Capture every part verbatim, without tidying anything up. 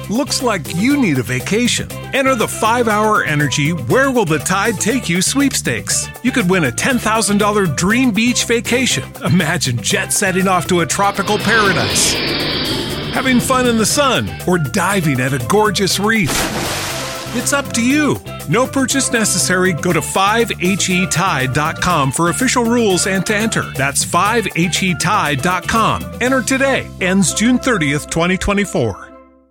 Looks like you need a vacation. Enter the five hour Energy Where Will the Tide Take You sweepstakes. You could win a ten thousand dollars dream beach vacation. Imagine jet setting off to a tropical paradise, having fun in the sun, or diving at a gorgeous reef. It's up to you. No purchase necessary. Go to five H E tide dot com for official rules and to enter. That's five H E tide dot com. Enter today. Ends June thirtieth, twenty twenty-four.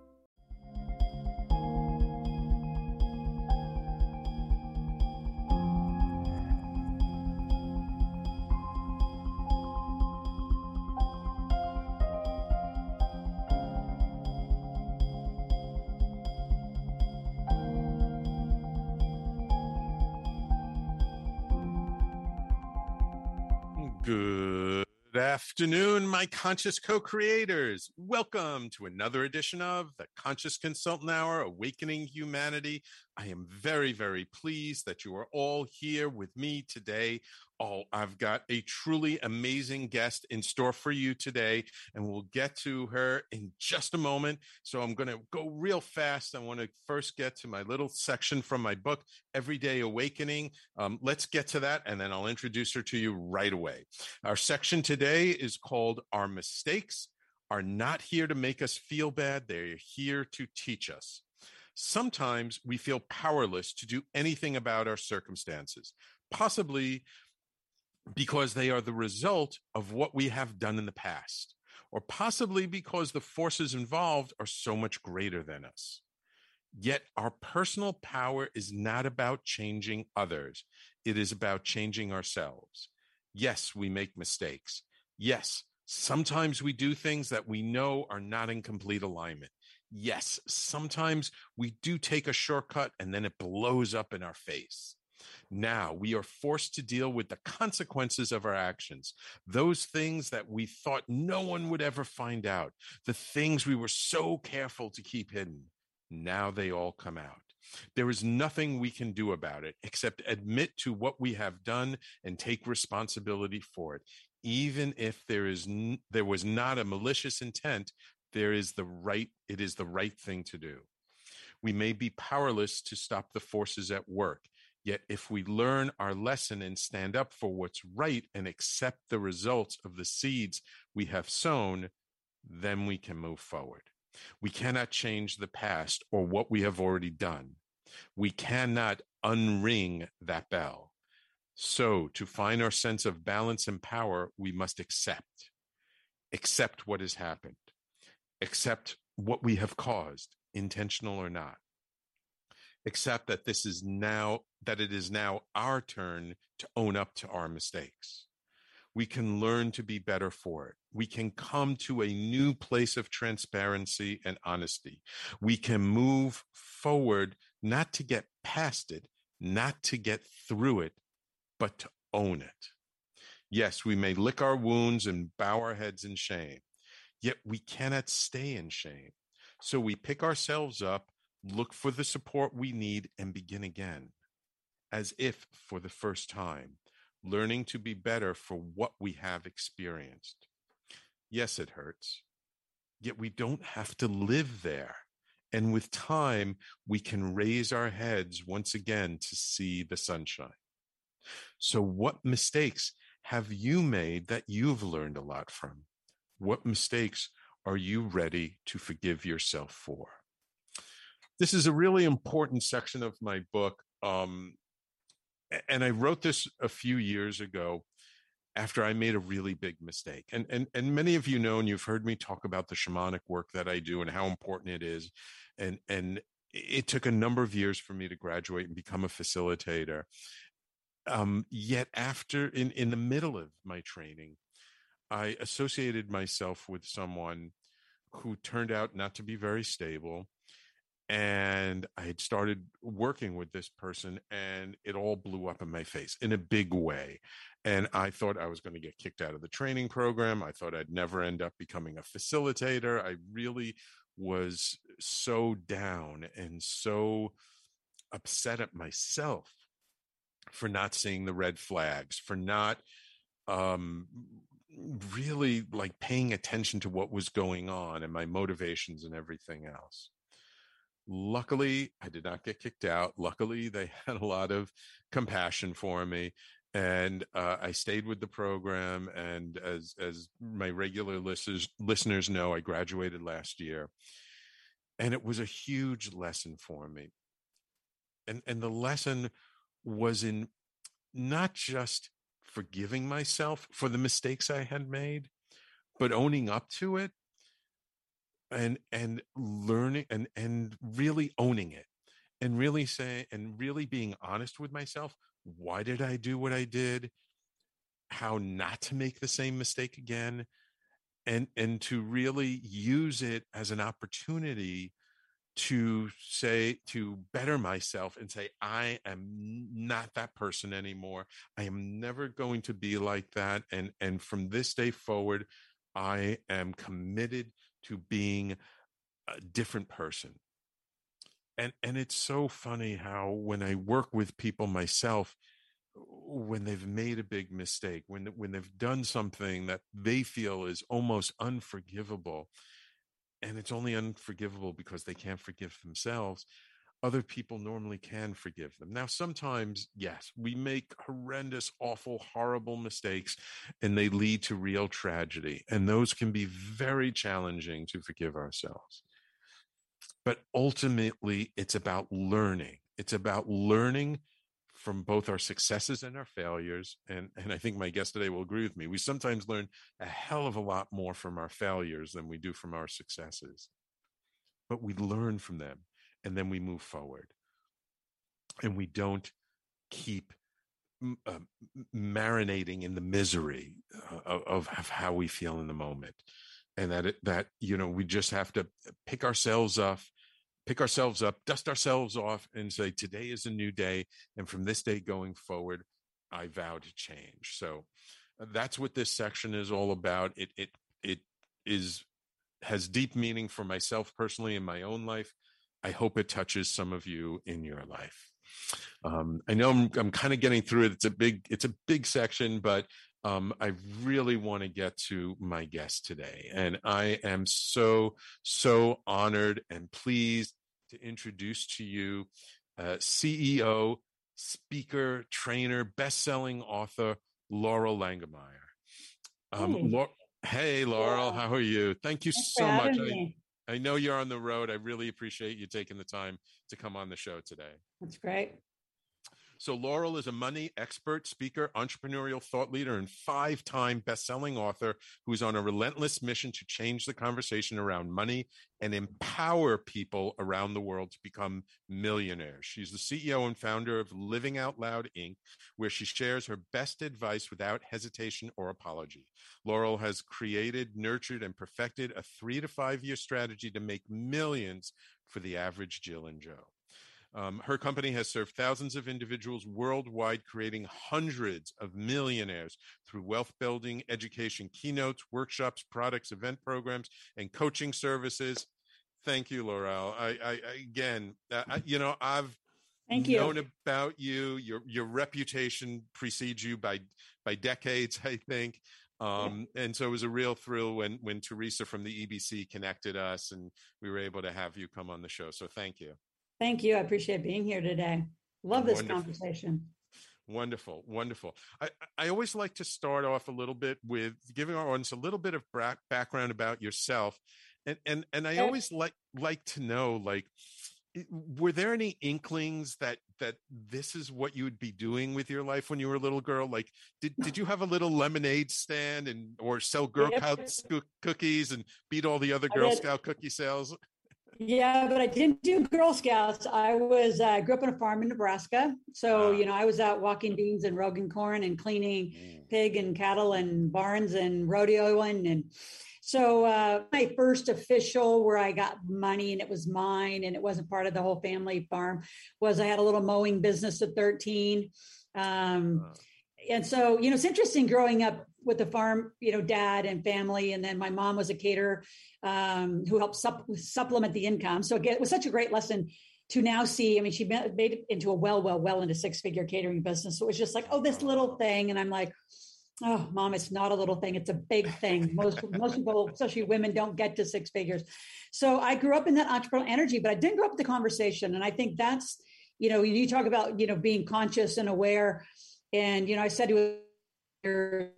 Good afternoon, my conscious co-creators. Welcome to another edition of the Conscious Consultant Hour, Awakening Humanity. I am very, very pleased that you are all here with me today. Oh, I've got a truly amazing guest in store for you today, and we'll get to her in just a moment. So I'm going to go real fast. I want to first get to my little section from my book, Everyday Awakening. Um, let's get to that, and then I'll introduce her to you right away. Our section today is called Our Mistakes Are Not Here to Make Us Feel Bad. They're here to teach us. Sometimes we feel powerless to do anything about our circumstances, possibly because they are the result of what we have done in the past, or possibly because the forces involved are so much greater than us. Yet our personal power is not about changing others. It is about changing ourselves. Yes, we make mistakes. Yes, sometimes we do things that we know are not in complete alignment. Yes, sometimes we do take a shortcut and then it blows up in our face. Now we are forced to deal with the consequences of our actions, those things that we thought no one would ever find out, the things we were so careful to keep hidden. Now they all come out. There is nothing we can do about it except admit to what we have done and take responsibility for it. Even if there is n- there was not a malicious intent, there is the right, it is the right thing to do. We may be powerless to stop the forces at work. Yet if we learn our lesson and stand up for what's right and accept the results of the seeds we have sown, then we can move forward. We cannot change the past or what we have already done. We cannot unring that bell. So to find our sense of balance and power, we must accept. Accept what has happened. Accept what we have caused, intentional or not. Accept that this is now, that it is now our turn to own up to our mistakes. We can learn to be better for it. We can come to a new place of transparency and honesty. We can move forward, not to get past it, not to get through it, but to own it. Yes, we may lick our wounds and bow our heads in shame, yet we cannot stay in shame. So we pick ourselves up, look for the support we need, and begin again, as if for the first time, learning to be better for what we have experienced. Yes, it hurts, yet we don't have to live there. And with time, we can raise our heads once again to see the sunshine. So what mistakes have you made that you've learned a lot from? What mistakes are you ready to forgive yourself for? This is a really important section of my book. Um, and I wrote this a few years ago after I made a really big mistake. And, and, and many of you know, and you've heard me talk about the shamanic work that I do and how important it is. And, and it took a number of years for me to graduate and become a facilitator. Um, yet after, in, in the middle of my training, I associated myself with someone who turned out not to be very stable. And I had started working with this person and it all blew up in my face in a big way. And I thought I was going to get kicked out of the training program. I thought I'd never end up becoming a facilitator. I really was so down and so upset at myself for not seeing the red flags, for not um, really like paying attention to what was going on and my motivations and everything else. Luckily, I did not get kicked out. Luckily, they had a lot of compassion for me. And uh, I stayed with the program. And as as my regular listeners listeners know, I graduated last year. And it was a huge lesson for me. And and the lesson was in not just forgiving myself for the mistakes I had made, but owning up to it and and learning and and really owning it, and really saying and really being honest with myself. Why did I do what I did? How not to make the same mistake again, and and to really use it as an opportunity to say, to better myself and say, I am not that person anymore. I am never going to be like that. And, and from this day forward, I am committed to being a different person. And, and it's so funny how when I work with people myself, when they've made a big mistake, when, when they've done something that they feel is almost unforgivable, and it's only unforgivable because they can't forgive themselves, other people normally can forgive them. Now, sometimes, yes, we make horrendous, awful, horrible mistakes, and they lead to real tragedy. And those can be very challenging to forgive ourselves. But ultimately, it's about learning. It's about learning from both our successes and our failures. And, and I think my guest today will agree with me. We sometimes learn a hell of a lot more from our failures than we do from our successes. But we learn from them, and then we move forward. And we don't keep uh, marinating in the misery uh, of, of how we feel in the moment. And that, it, that, you know, we just have to pick ourselves up, pick ourselves up, dust ourselves off, and say, today is a new day. And from this day going forward, I vow to change. So that's what this section is all about. It, it, it is, has deep meaning for myself personally in my own life. I hope it touches some of you in your life. Um, I know I'm, I'm kind of getting through it. It's a big, it's a big section, but Um, I really want to get to my guest today. And I am so, so honored and pleased to introduce to you uh, C E O, speaker, trainer, best-selling author, Laurel Langemeier. Um, Hey. Laurel, hey, Laurel, Yeah. how are you? Thank you Thanks so for much. having I, I know you're on the road. I really appreciate you taking the time to come on the show today. That's great. So Laurel is a money expert, speaker, entrepreneurial thought leader, and five-time best-selling author who's on a relentless mission to change the conversation around money and empower people around the world to become millionaires. She's the C E O and founder of Living Out Loud, Incorporated, where she shares her best advice without hesitation or apology. Laurel has created, nurtured, and perfected a three to five-year strategy to make millions for the average Jill and Joe. Um, her company has served thousands of individuals worldwide, creating hundreds of millionaires through wealth building, education, keynotes, workshops, products, event programs, and coaching services. Thank you, Laurel. I, I, I again, I, you know, I've Thank you. known about you. Your your reputation precedes you by by decades, I think. Um, yeah. And so it was a real thrill when when Teresa from the E B C connected us, and we were able to have you come on the show. So thank you. Thank you. I appreciate being here today. Love this Wonderful. conversation. Wonderful. Wonderful. I, I always like to start off a little bit with giving our audience a little bit of background about yourself. And, and, and I always like, like to know, like, were there any inklings that, that this is what you would be doing with your life when you were a little girl? Like, did, did you have a little lemonade stand and, or sell Girl Scouts cookies and beat all the other Girl Scout cookie sales? Yeah, but I didn't do Girl Scouts. I was I uh, grew up on a farm in Nebraska. So, you know, I was out walking beans and rogging corn and cleaning pig and cattle and barns and rodeoing. And so uh, my first official where I got money and it was mine and it wasn't part of the whole family farm was I had a little mowing business at thirteen. Um, wow. And so, you know, it's interesting growing up with the farm, you know, dad and family. And then my mom was a caterer um, who helped sup- supplement the income. So again, it was such a great lesson to now see. I mean, she made it into a well, well, well into six figure catering business. So it was just like, oh, this little thing. And I'm like, Oh, mom, it's not a little thing. It's a big thing. Most, most people, especially women, don't get to six figures. So I grew up in that entrepreneurial energy, but I didn't grow up with the conversation. And I think that's, you know, you talk about, you know, being conscious and aware. And, you know, I said to her,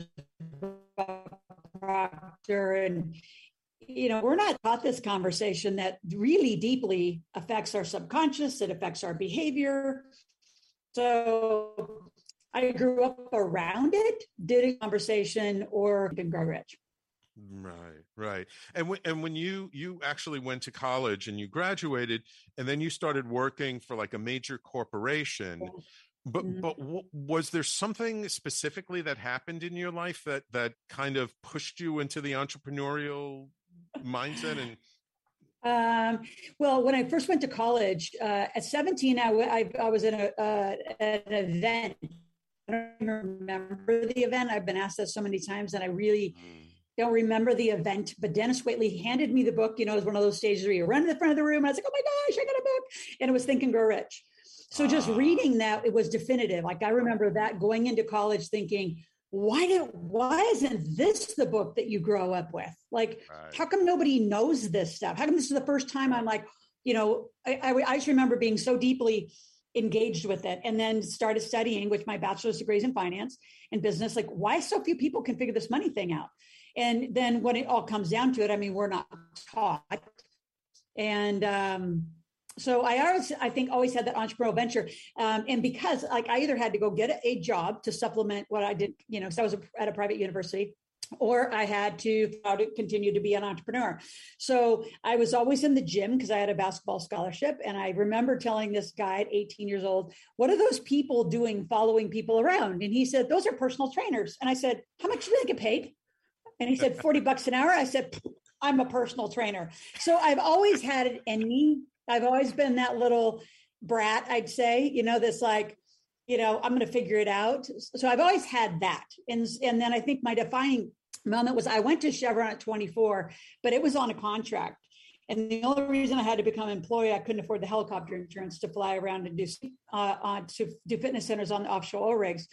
Proctor, and, you know, we're not taught this conversation that really deeply affects our subconscious. It affects our behavior. So I grew up around it, did a conversation or Think and Grow Rich. Right, right. And when and when you you actually went to college and you graduated, and then you started working for like a major corporation, Yeah. but Mm-hmm. but w- was there something specifically that happened in your life that that kind of pushed you into the entrepreneurial mindset? And Um, well, when I first went to college uh, at seventeen, I, w- I, I was in a, uh, an event. I don't even remember the event. I've been asked that so many times, and I really don't remember the event. But Dennis Waitley handed me the book. You know, it was one of those stages where you run to the front of the room, and I was like, "Oh my gosh, I got a book!" And it was Think and Grow Rich. So just Ah. reading that, it was definitive. Like I remember that going into college, thinking, "Why did? Why isn't this the book that you grow up with? Like, Right. how come nobody knows this stuff? How come this is the first time I'm like, you know?" I, I, I just remember being so deeply engaged with it, and then started studying, which my bachelor's degree is in finance and business. Like, why so few people can figure this money thing out? And then when it all comes down to it, I mean, we're not taught. And um, so I always, I think, always had that entrepreneurial venture. Um, and because like I either had to go get a, a job to supplement what I did, you know, because I was a, at a private university, or I had to, to continue to be an entrepreneur. So I was always in the gym because I had a basketball scholarship. And I remember telling this guy at eighteen years old, "What are those people doing following people around?" And he said, "Those are personal trainers." And I said, "How much do they get paid?" And he said, forty bucks an hour. I said, "I'm a personal trainer." So I've always had it in me. I've always been that little brat, I'd say, you know, this like, you know, I'm going to figure it out. So I've always had that. And, and then I think my defining moment was I went to Chevron at twenty-four, but it was on a contract. And the only reason I had to become an employee, I couldn't afford the helicopter insurance to fly around and do, uh, on, to do fitness centers on the offshore oil rigs.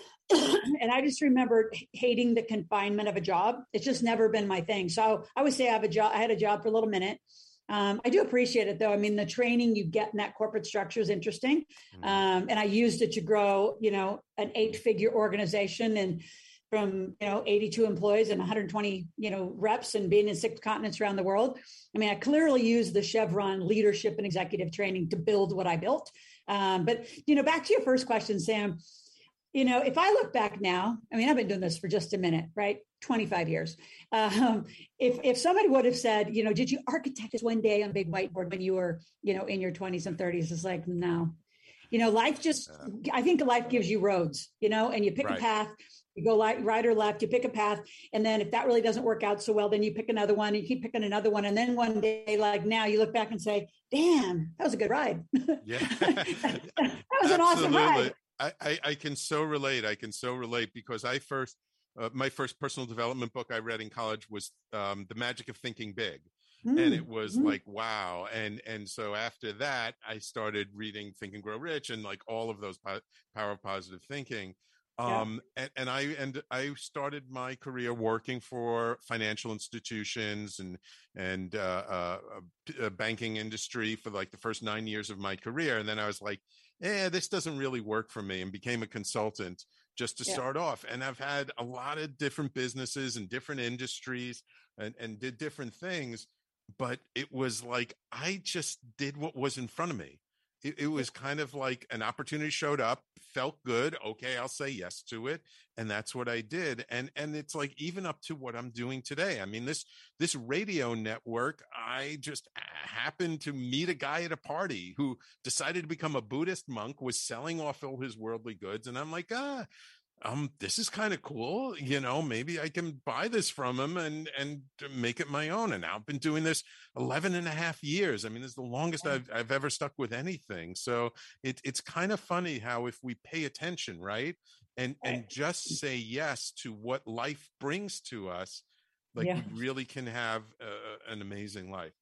And I just remember hating the confinement of a job. It's just never been my thing. So I would say I have a job. I had a job for a little minute. Um, I do appreciate it though. I mean, the training you get in that corporate structure is interesting. Um, and I used it to grow, you know, an eight figure organization and from, you know, eighty-two employees and one hundred twenty, you know, reps and being in six continents around the world. I mean, I clearly used the Chevron leadership and executive training to build what I built. Um, but, you know, back to your first question, Sam, you know, if I look back now, I mean, I've been doing this for just a minute, right? twenty-five years. Um, if if somebody would have said, you know, did you architect this one day on a big whiteboard when you were, you know, in your twenties and thirties? It's like, no. You know, life just, I think life gives you roads, you know, and you pick Right. a path, you go like right or left, you pick a path. And then if that really doesn't work out so well, then you pick another one and you keep picking another one. And then one day, like now, you look back and say, damn, that was a good ride. Yeah. That was an awesome ride. I, I, I can so relate. I can so relate because I first, uh, my first personal development book I read in college was um, The Magic of Thinking Big. Mm, and it was mm. like, wow. And, and so after that, I started reading Think and Grow Rich and like all of those po- power of positive thinking. Um, yeah. and, and I, and I started my career working for financial institutions and, and, uh, uh, uh, banking industry for like the first nine years of my career. And then I was like, eh, this doesn't really work for me, and became a consultant just to yeah. start off. And I've had a lot of different businesses and different industries and, and did different things, but it was like, I just did what was in front of me. It, it was kind of like an opportunity showed up, felt good. Okay, I'll say yes to it. And that's what I did. And, and it's like, even up to what I'm doing today. I mean, this, this radio network, I just happened to meet a guy at a party who decided to become a Buddhist monk, was selling off all his worldly goods. And I'm like, ah, um, this is kind of cool. You know, maybe I can buy this from him and, and make it my own. And now I've been doing this eleven and a half years. I mean, this is the longest I've, I've ever stuck with anything. So it, it's kind of funny how if we pay attention, right. And, and just say yes to what life brings to us, like yeah. we really can have uh, an amazing life.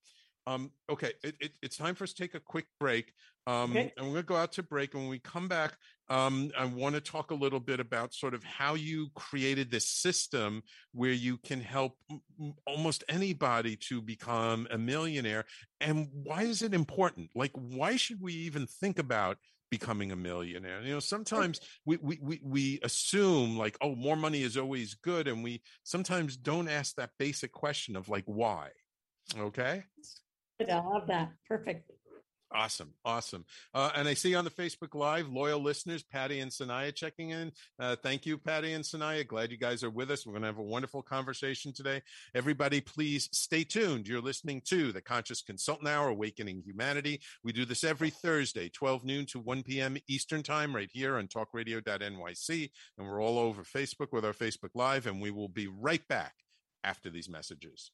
Um, okay, it, it, it's time for us to take a quick break. Um, Okay. And we're going to go out to break. And when we come back, um, I want to talk a little bit about sort of how you created this system where you can help m- almost anybody to become a millionaire. And why is it important? Like, why should we even think about becoming a millionaire? You know, sometimes we, we, we, we assume like, oh, more money is always good. And we sometimes don't ask that basic question of like, why? Okay. I love that. Perfect. Awesome. Awesome. Uh, and I see on the Facebook Live, loyal listeners, Patty and Sanaya checking in. Uh, thank you, Patty and Sanaya. Glad you guys are with us. We're going to have a wonderful conversation today. Everybody, please stay tuned. You're listening to the Conscious Consultant Hour, Awakening Humanity. We do this every Thursday, twelve noon to one p.m. Eastern Time, right here on talk radio dot N Y C. And we're all over Facebook with our Facebook Live, and we will be right back after these messages.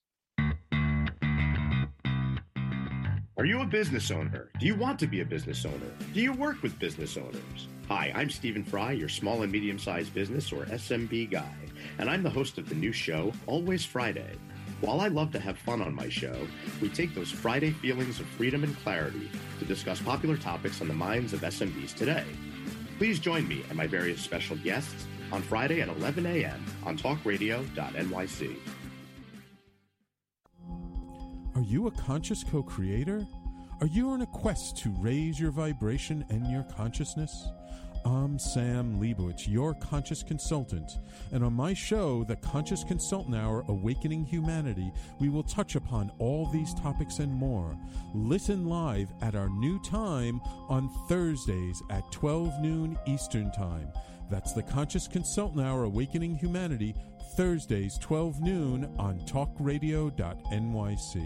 Are you a business owner? Do you want to be a business owner? Do you work with business owners? Hi, I'm Stephen Fry, your small and medium-sized business or S M B guy, and I'm the host of the new show, Always Friday. While I love to have fun on my show, we take those Friday feelings of freedom and clarity to discuss popular topics on the minds of S M Bs today. Please join me and my various special guests on Friday at eleven a.m. on talk radio dot N Y C. Are you a conscious co-creator? Are you on a quest to raise your vibration and your consciousness? I'm Sam Leibowitz, your conscious consultant, and on my show, The Conscious Consultant Hour, Awakening Humanity, we will touch upon all these topics and more. Listen live at our new time on Thursdays at twelve noon Eastern Time. That's The Conscious Consultant Hour, Awakening Humanity, Thursdays, twelve noon on talk radio dot N Y C.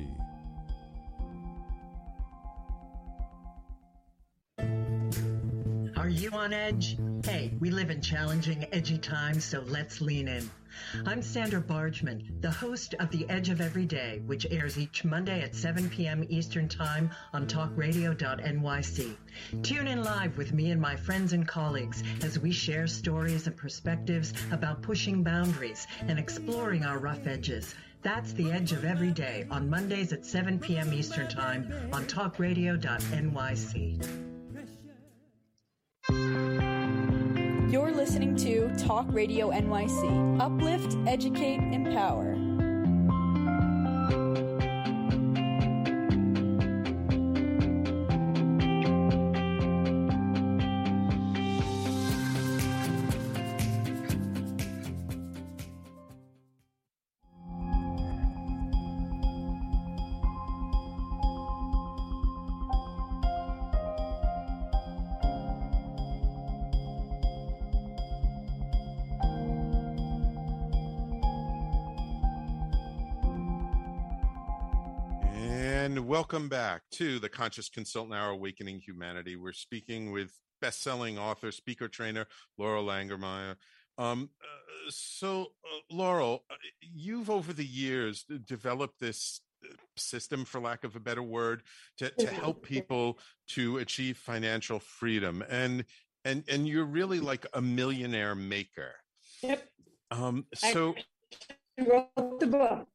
Are you on edge? Hey, we live in challenging, edgy times, so let's lean in. I'm Sandra Bargman, the host of The Edge of Every Day, which airs each Monday at seven p.m. Eastern Time on talk radio dot N Y C. Tune in live with me and my friends and colleagues as we share stories and perspectives about pushing boundaries and exploring our rough edges. That's The Edge of Every Day on Mondays at seven p.m. Eastern Time on talk radio dot N Y C. You're listening to Talk Radio N Y C. Uplift, educate, empower. Welcome back to the Conscious Consultant Hour, Awakening Humanity. We're speaking with best-selling author, speaker trainer, Laurel Langermeyer. Um, uh, so, uh, Laurel, uh, you've over the years developed this system, for lack of a better word, to, to help people to achieve financial freedom, and and and you're really like a millionaire maker. Yep. Um, so, I wrote the book.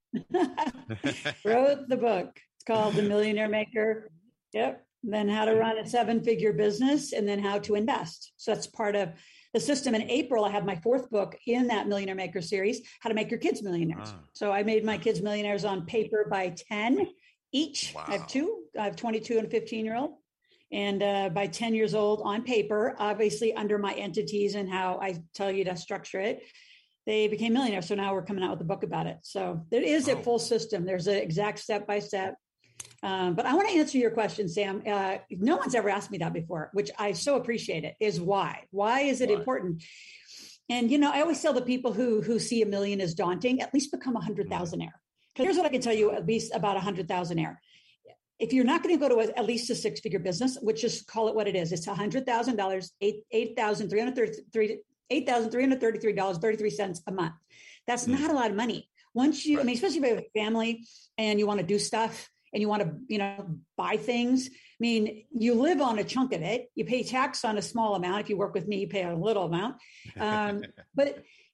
wrote the book. It's called The Millionaire Maker. Yep. And then how to run a seven-figure business, and then how to invest. So that's part of the system. In April, I have my fourth book in that Millionaire Maker series, How to Make Your Kids Millionaires. Ah. So I made my kids millionaires on paper by ten each. Wow. I have two. I have twenty-two and fifteen-year-old. And uh, by ten years old on paper, obviously under my entities and how I tell you to structure it, they became millionaires. So now we're coming out with a book about it. So there is oh. a full system. There's an exact step-by-step. Um, but I want to answer your question, Sam. Uh, no one's ever asked me that before, which I so appreciate it, is why? Why is it why? important? And, you know, I always tell the people who who see a million as daunting, at least become a hundred thousandaire. Because here's what I can tell you, at least about a hundred thousandaire. If you're not going to go to a, at least a six-figure business, which is call it what it is, it's a hundred thousand dollars, eight eight thousand three hundred thirty-three eight thousand three hundred thirty-three dollars thirty-three cents a month. That's mm. not a lot of money. Once you, right. I mean, especially if you have a family and you want to do stuff, and you want to, you know, buy things. I mean, you live on a chunk of it. You pay tax on a small amount. If you work with me, you pay a little amount. Um, but,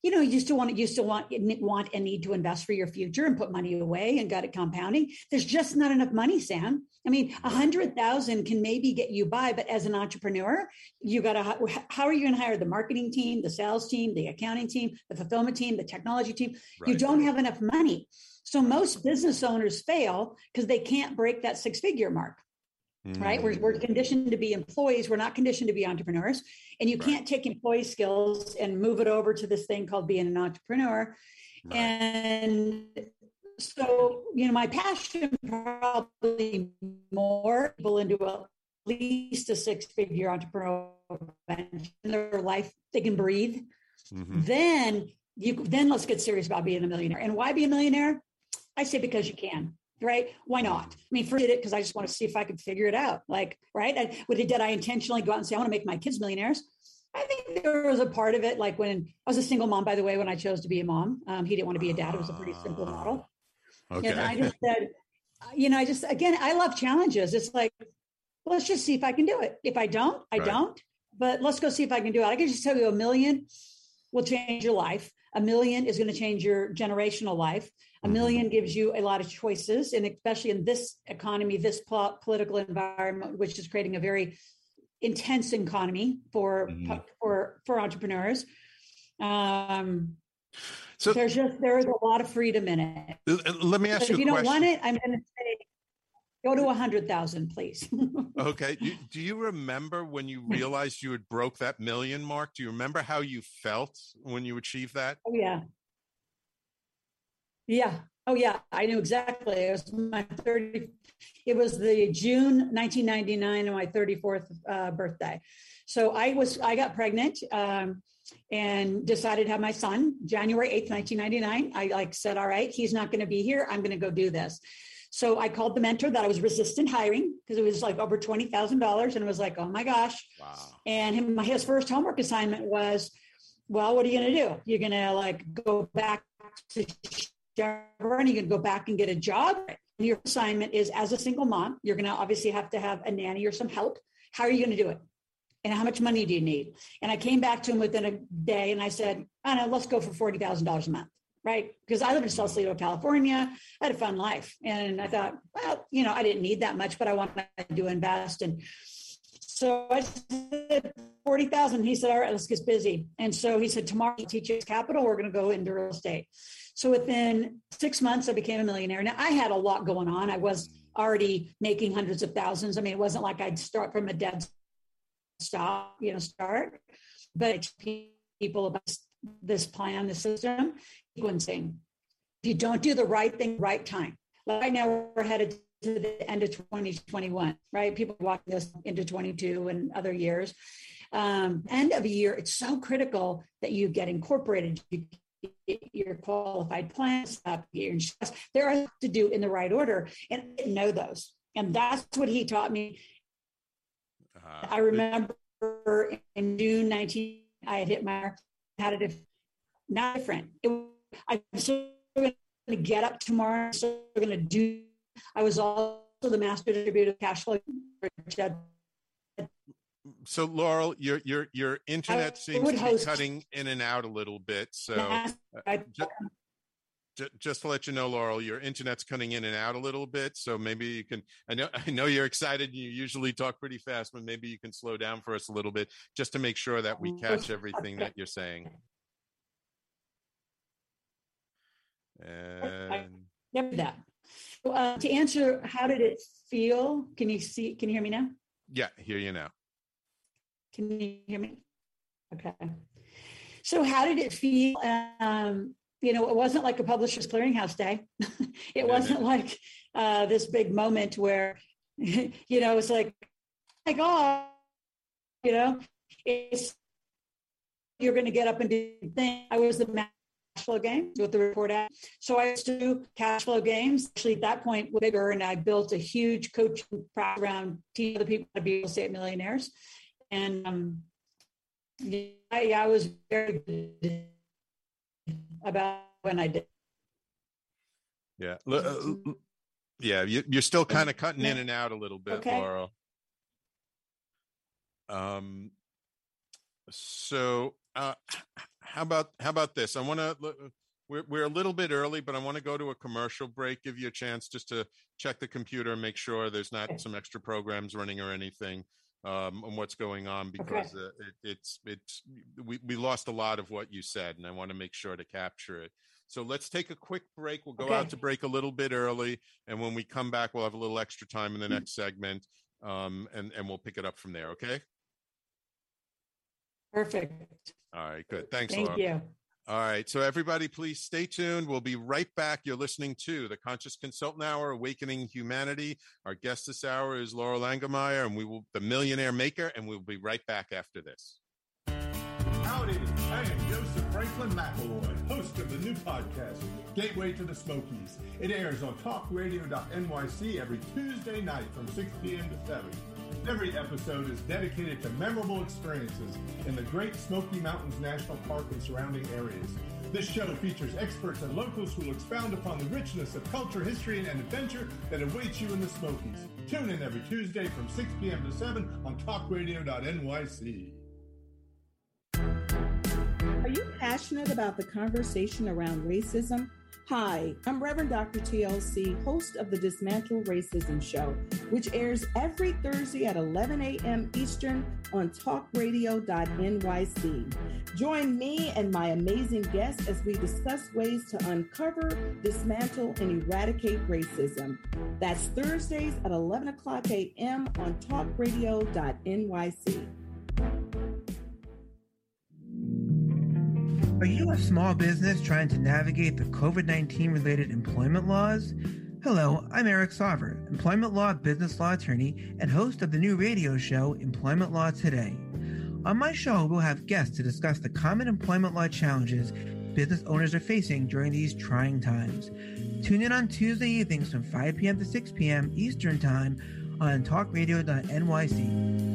you know, you still want to, you still want, want and need to invest for your future and put money away and got it compounding. There's just not enough money, Sam. I mean, a hundred thousand can maybe get you by, but as an entrepreneur, you got to, how are you going to hire the marketing team, the sales team, the accounting team, the fulfillment team, the technology team? Right. You don't have enough money. So most business owners fail because they can't break that six figure mark. Right. We're, we're conditioned to be employees. We're not conditioned to be entrepreneurs. And you right. can't take employee skills and move it over to this thing called being an entrepreneur. Right. And so, you know, my passion probably more people into at least a six figure entrepreneurial in their life, they can breathe. Mm-hmm. Then you, then let's get serious about being a millionaire. And why be a millionaire? I say, because you can. Right? Why not? I mean, first I did it because I just want to see if I could figure it out. Like, right? I, did I intentionally go out and say, I want to make my kids millionaires? I think there was a part of it, like when I was a single mom, by the way, when I chose to be a mom, um, he didn't want to be a dad. It was a pretty simple model. Okay. And I just said, you know, I just, again, I love challenges. It's like, well, let's just see if I can do it. If I don't, I right. don't, but let's go see if I can do it. I can just tell you a million will change your life. A million is going to change your generational life. A million gives you a lot of choices, and especially in this economy, this po- political environment, which is creating a very intense economy for mm-hmm. for for entrepreneurs. Um, so there's just there is a lot of freedom in it. Let me ask but you. If you a don't question. want it, I'm going to say go to a hundred thousand, please. Okay. You, do you remember when you realized you had broke that million mark? Do you remember how you felt when you achieved that? Oh yeah. Yeah. Oh, yeah. I knew exactly. It was my thirty. It was the June nineteen ninety-nine, and my thirty-fourth uh, birthday. So I was. I got pregnant um, and decided to have my son January eighth, nineteen ninety-nine. I like said, all right, he's not going to be here. I'm going to go do this. So I called the mentor that I was resistant hiring because it was like over twenty thousand dollars, and it was like, oh my gosh. Wow. And him, his first homework assignment was, well, what are you going to do? You're going to like go back to Chevron, you can go back and get a job. And your assignment is, as a single mom, you're going to obviously have to have a nanny or some help. How are you going to do it? And how much money do you need? And I came back to him within a day and I said, I don't know, let's go for forty thousand dollars a month, right? Because I live in Sausalito, California. I had a fun life. And I thought, well, you know, I didn't need that much, but I wanted to invest. And so I said forty thousand. He said, all right, let's get busy. And so he said, tomorrow I'll teach you capital. We're going to go into real estate. So within six months, I became a millionaire. Now, I had a lot going on. I was already making hundreds of thousands. I mean, it wasn't like I'd start from a dead stop, you know, start. But people about this plan, the system, sequencing. If you don't do the right thing, right time. Like right now, we're headed to the end of twenty twenty-one, right? People are walking this into twenty-two and other years. Um, end of a year, it's so critical that you get incorporated. You your qualified plans up, your insurance. There are to do in the right order, and I didn't know those. And that's what he taught me. Uh, I remember in June nineteen, I had hit my had it not different. It, I'm still going to get up tomorrow. I'm still going to do. I was also the master distributor of cash flow. So Laurel, your your your internet I seems to be host. cutting in and out a little bit. So uh, just, just to let you know, Laurel, your internet's cutting in and out a little bit. So maybe you can. I know I know you're excited. You usually talk pretty fast, but maybe you can slow down for us a little bit, just to make sure that we catch everything that you're saying. And never that. Uh, to answer, how did it feel? Can you see? Can you hear me now? Yeah, hear you now. Can you hear me? Okay. So how did it feel? Um, you know, it wasn't like a Publishers Clearinghouse day. It no, wasn't no. like uh, this big moment where, you know, it's like, my God, you know, it's, you're going to get up and do things. I was the cash flow game with the report out. So I used to do cash flow games. Actually, at that point, bigger, and I built a huge coaching program around teaching other people to be real estate millionaires. And um, yeah, yeah, I was very good about when I did. Yeah, uh, yeah, you, you're still kind of cutting in and out a little bit, okay. Laurel. Um, so uh, how about how about this? I want to. We're we're a little bit early, but I want to go to a commercial break. Give you a chance just to check the computer and make sure there's not some extra programs running or anything um, on what's going on, because okay. uh, it, it's it's we we lost a lot of what you said, and I want to make sure to capture it. So let's take a quick break. We'll go okay. out to break a little bit early, and when we come back, we'll have a little extra time in the next segment, um, and and we'll pick it up from there. Okay. Perfect. All right. Good. Thanks. Thank Laura. you. All right. So everybody, please stay tuned. We'll be right back. You're listening to the Conscious Consultant Hour, Awakening Humanity. Our guest this hour is Laura Langemeier, and we will the Millionaire Maker, and we'll be right back after this. Howdy, I am Joseph Franklin McElroy, host of the new podcast, Gateway to the Smokies. It airs on talk radio dot N Y C every Tuesday night from six p.m. to seven. Every episode is dedicated to memorable experiences in the Great Smoky Mountains National Park and surrounding areas. This show features experts and locals who will expound upon the richness of culture, history, and adventure that awaits you in the Smokies. Tune in every Tuesday from six p.m. to seven on talk radio dot N Y C. Are you passionate about the conversation around racism? Hi, I'm Reverend Doctor T L C, host of the Dismantle Racism Show, which airs every Thursday at eleven a.m. Eastern on talk radio dot N Y C. Join me and my amazing guests as we discuss ways to uncover, dismantle, and eradicate racism. That's Thursdays at eleven o'clock a.m. on talk radio dot N Y C. Are you a small business trying to navigate the covid nineteen related employment laws? Hello, I'm Eric Sauver, employment law business law attorney and host of the new radio show, Employment Law Today. On my show, we'll have guests to discuss the common employment law challenges business owners are facing during these trying times. Tune in on Tuesday evenings from five p.m. to six p.m. Eastern Time on talk radio dot N Y C.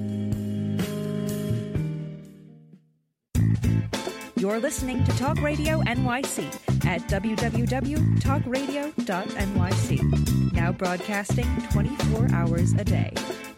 You're listening to Talk Radio N Y C at w w w dot talk radio dot N Y C. Now broadcasting twenty-four hours a day.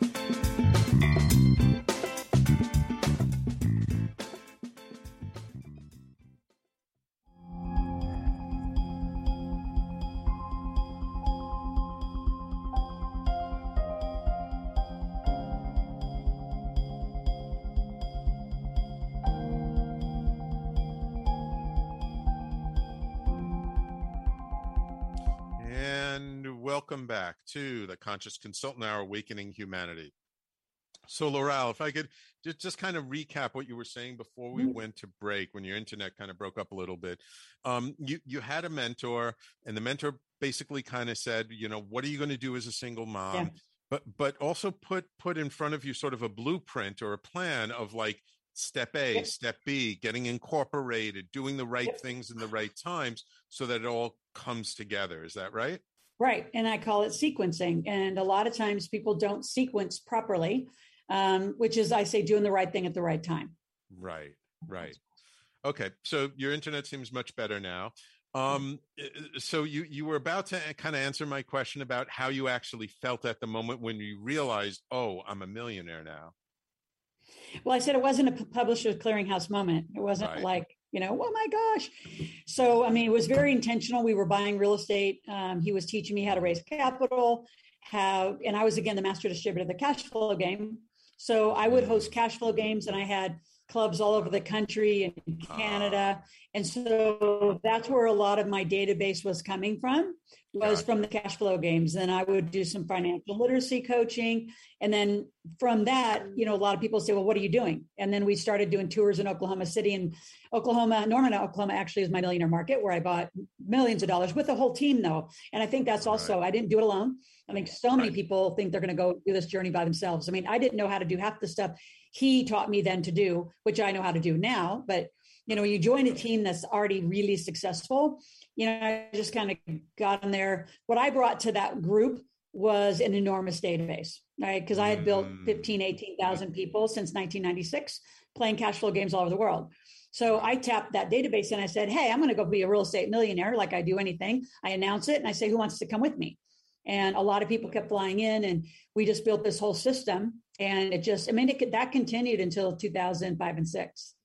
Welcome back to the Conscious Consultant Hour, Awakening Humanity. So, Laurel, if I could just, just kind of recap what you were saying before we mm-hmm. went to break, when your internet kind of broke up a little bit. Um, you, you had a mentor, and the mentor basically kind of said, you know, what are you going to do as a single mom? Yeah. But but also put put in front of you sort of a blueprint or a plan of like step A, yeah. step B, getting incorporated, doing the right yeah. things in the right times so that it all comes together. Is that right? Right. And I call it sequencing. And a lot of times people don't sequence properly, um, which is, I say, doing the right thing at the right time. Right. Right. Okay. So your internet seems much better now. Um, so you, you were about to kind of answer my question about how you actually felt at the moment when you realized, oh, I'm a millionaire now. Well, I said it wasn't a publisher's clearinghouse moment. It wasn't right. like, you know, oh my gosh. So, I mean, it was very intentional. We were buying real estate. Um, he was teaching me how to raise capital, how, and I was, again, the master distributor of the cash flow game. So I would host cash flow games, and I had clubs all over the country and Canada. And so that's where a lot of my database was coming from, was from the cash flow games. Then I would do some financial literacy coaching. And then from that, you know, a lot of people say, well, what are you doing? And then we started doing tours in Oklahoma City, and Oklahoma, Norman, Oklahoma actually is my millionaire market, where I bought millions of dollars with the whole team though. And I think that's also, right. I didn't do it alone. I think so many right. people think they're going to go do this journey by themselves. I mean, I didn't know how to do half the stuff he taught me then to do, which I know how to do now. But, you know, you join a team that's already really successful. You know, I just kind of got in there. What I brought to that group was an enormous database, right? Because I had built fifteen, eighteen thousand people since nineteen ninety-six playing cash flow games all over the world. So I tapped that database and I said, hey, I'm going to go be a real estate millionaire like I do anything. I announce it and I say, who wants to come with me? And a lot of people kept flying in, and we just built this whole system. And it just, I mean, it, that continued until two thousand five and six.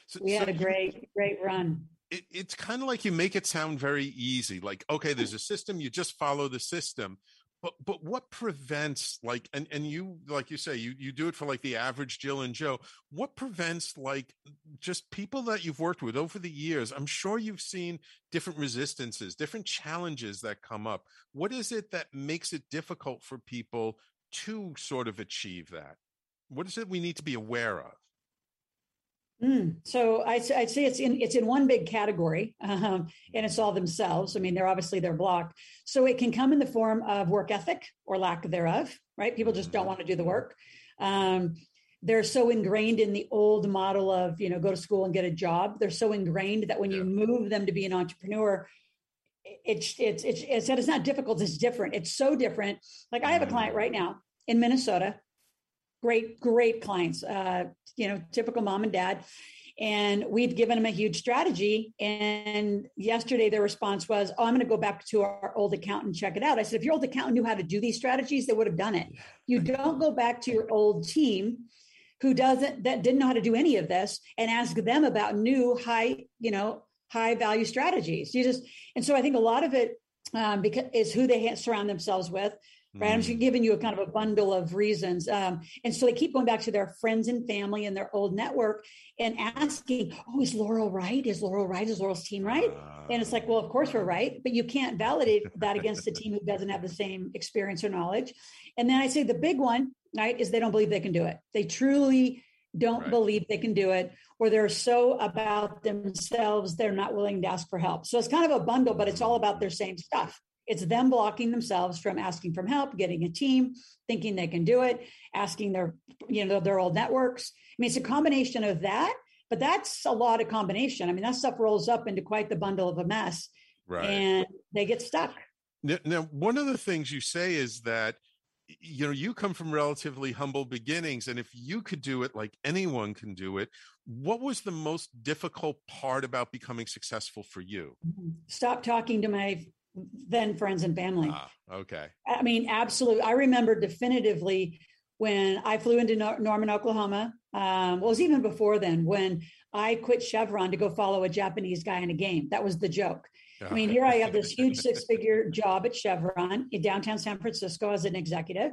So, we had so a great, great run. It, it's kind of like you make it sound very easy. Like, okay, there's a system, you just follow the system. But but what prevents, like, and, and you, like you say, you, you do it for like the average Jill and Joe. What prevents, like, just people that you've worked with over the years? I'm sure you've seen different resistances, different challenges that come up. What is it that makes it difficult for people to sort of achieve that? What is it we need to be aware of? Mm. So I, I'd say it's in it's in one big category, um, and it's all themselves. I mean, they're obviously they're blocked. So it can come in the form of work ethic or lack thereof, right? People just don't want to do the work. Um, they're so ingrained in the old model of, you know, go to school and get a job. They're so ingrained that when yeah. you move them to be an entrepreneur, it's it's it's it's it's not difficult. It's different. It's so different. Like I have a client right now in Minnesota. Great, great clients, uh, you know, typical mom and dad. And we've given them a huge strategy. And yesterday their response was, oh, I'm going to go back to our old accountant and check it out. I said, if your old accountant knew how to do these strategies, they would have done it. You don't go back to your old team who doesn't, that didn't know how to do any of this and ask them about new high, you know, high value strategies. You just, and so I think a lot of it um, because is who they surround themselves with. Right. I'm just giving you a kind of a bundle of reasons. Um, and so they keep going back to their friends and family and their old network and asking, oh, is Laurel right? Is Laurel right? Is Laurel's team right? And it's like, well, of course we're right, but you can't validate that against a team who doesn't have the same experience or knowledge. And then I say the big one, right, is they don't believe they can do it. They truly don't right. believe they can do it, or they're so about themselves, they're not willing to ask for help. So it's kind of a bundle, but it's all about their same stuff. It's them blocking themselves from asking for help, getting a team, thinking they can do it, asking their, you know, their old networks. I mean, it's a combination of that, but that's a lot of combination. I mean, that stuff rolls up into quite the bundle of a mess, right. and they get stuck. Now, now, one of the things you say is that, you know, you come from relatively humble beginnings, and if you could do it like anyone can do it, what was the most difficult part about becoming successful for you? Stop talking to my then friends and family. Ah, okay. I mean, absolutely. I remember definitively when I flew into Nor- Norman, Oklahoma. Um, well, it was even before then when I quit Chevron to go follow a Japanese guy in a game. That was the joke. I mean, here I have this huge six-figure job at Chevron in downtown San Francisco as an executive.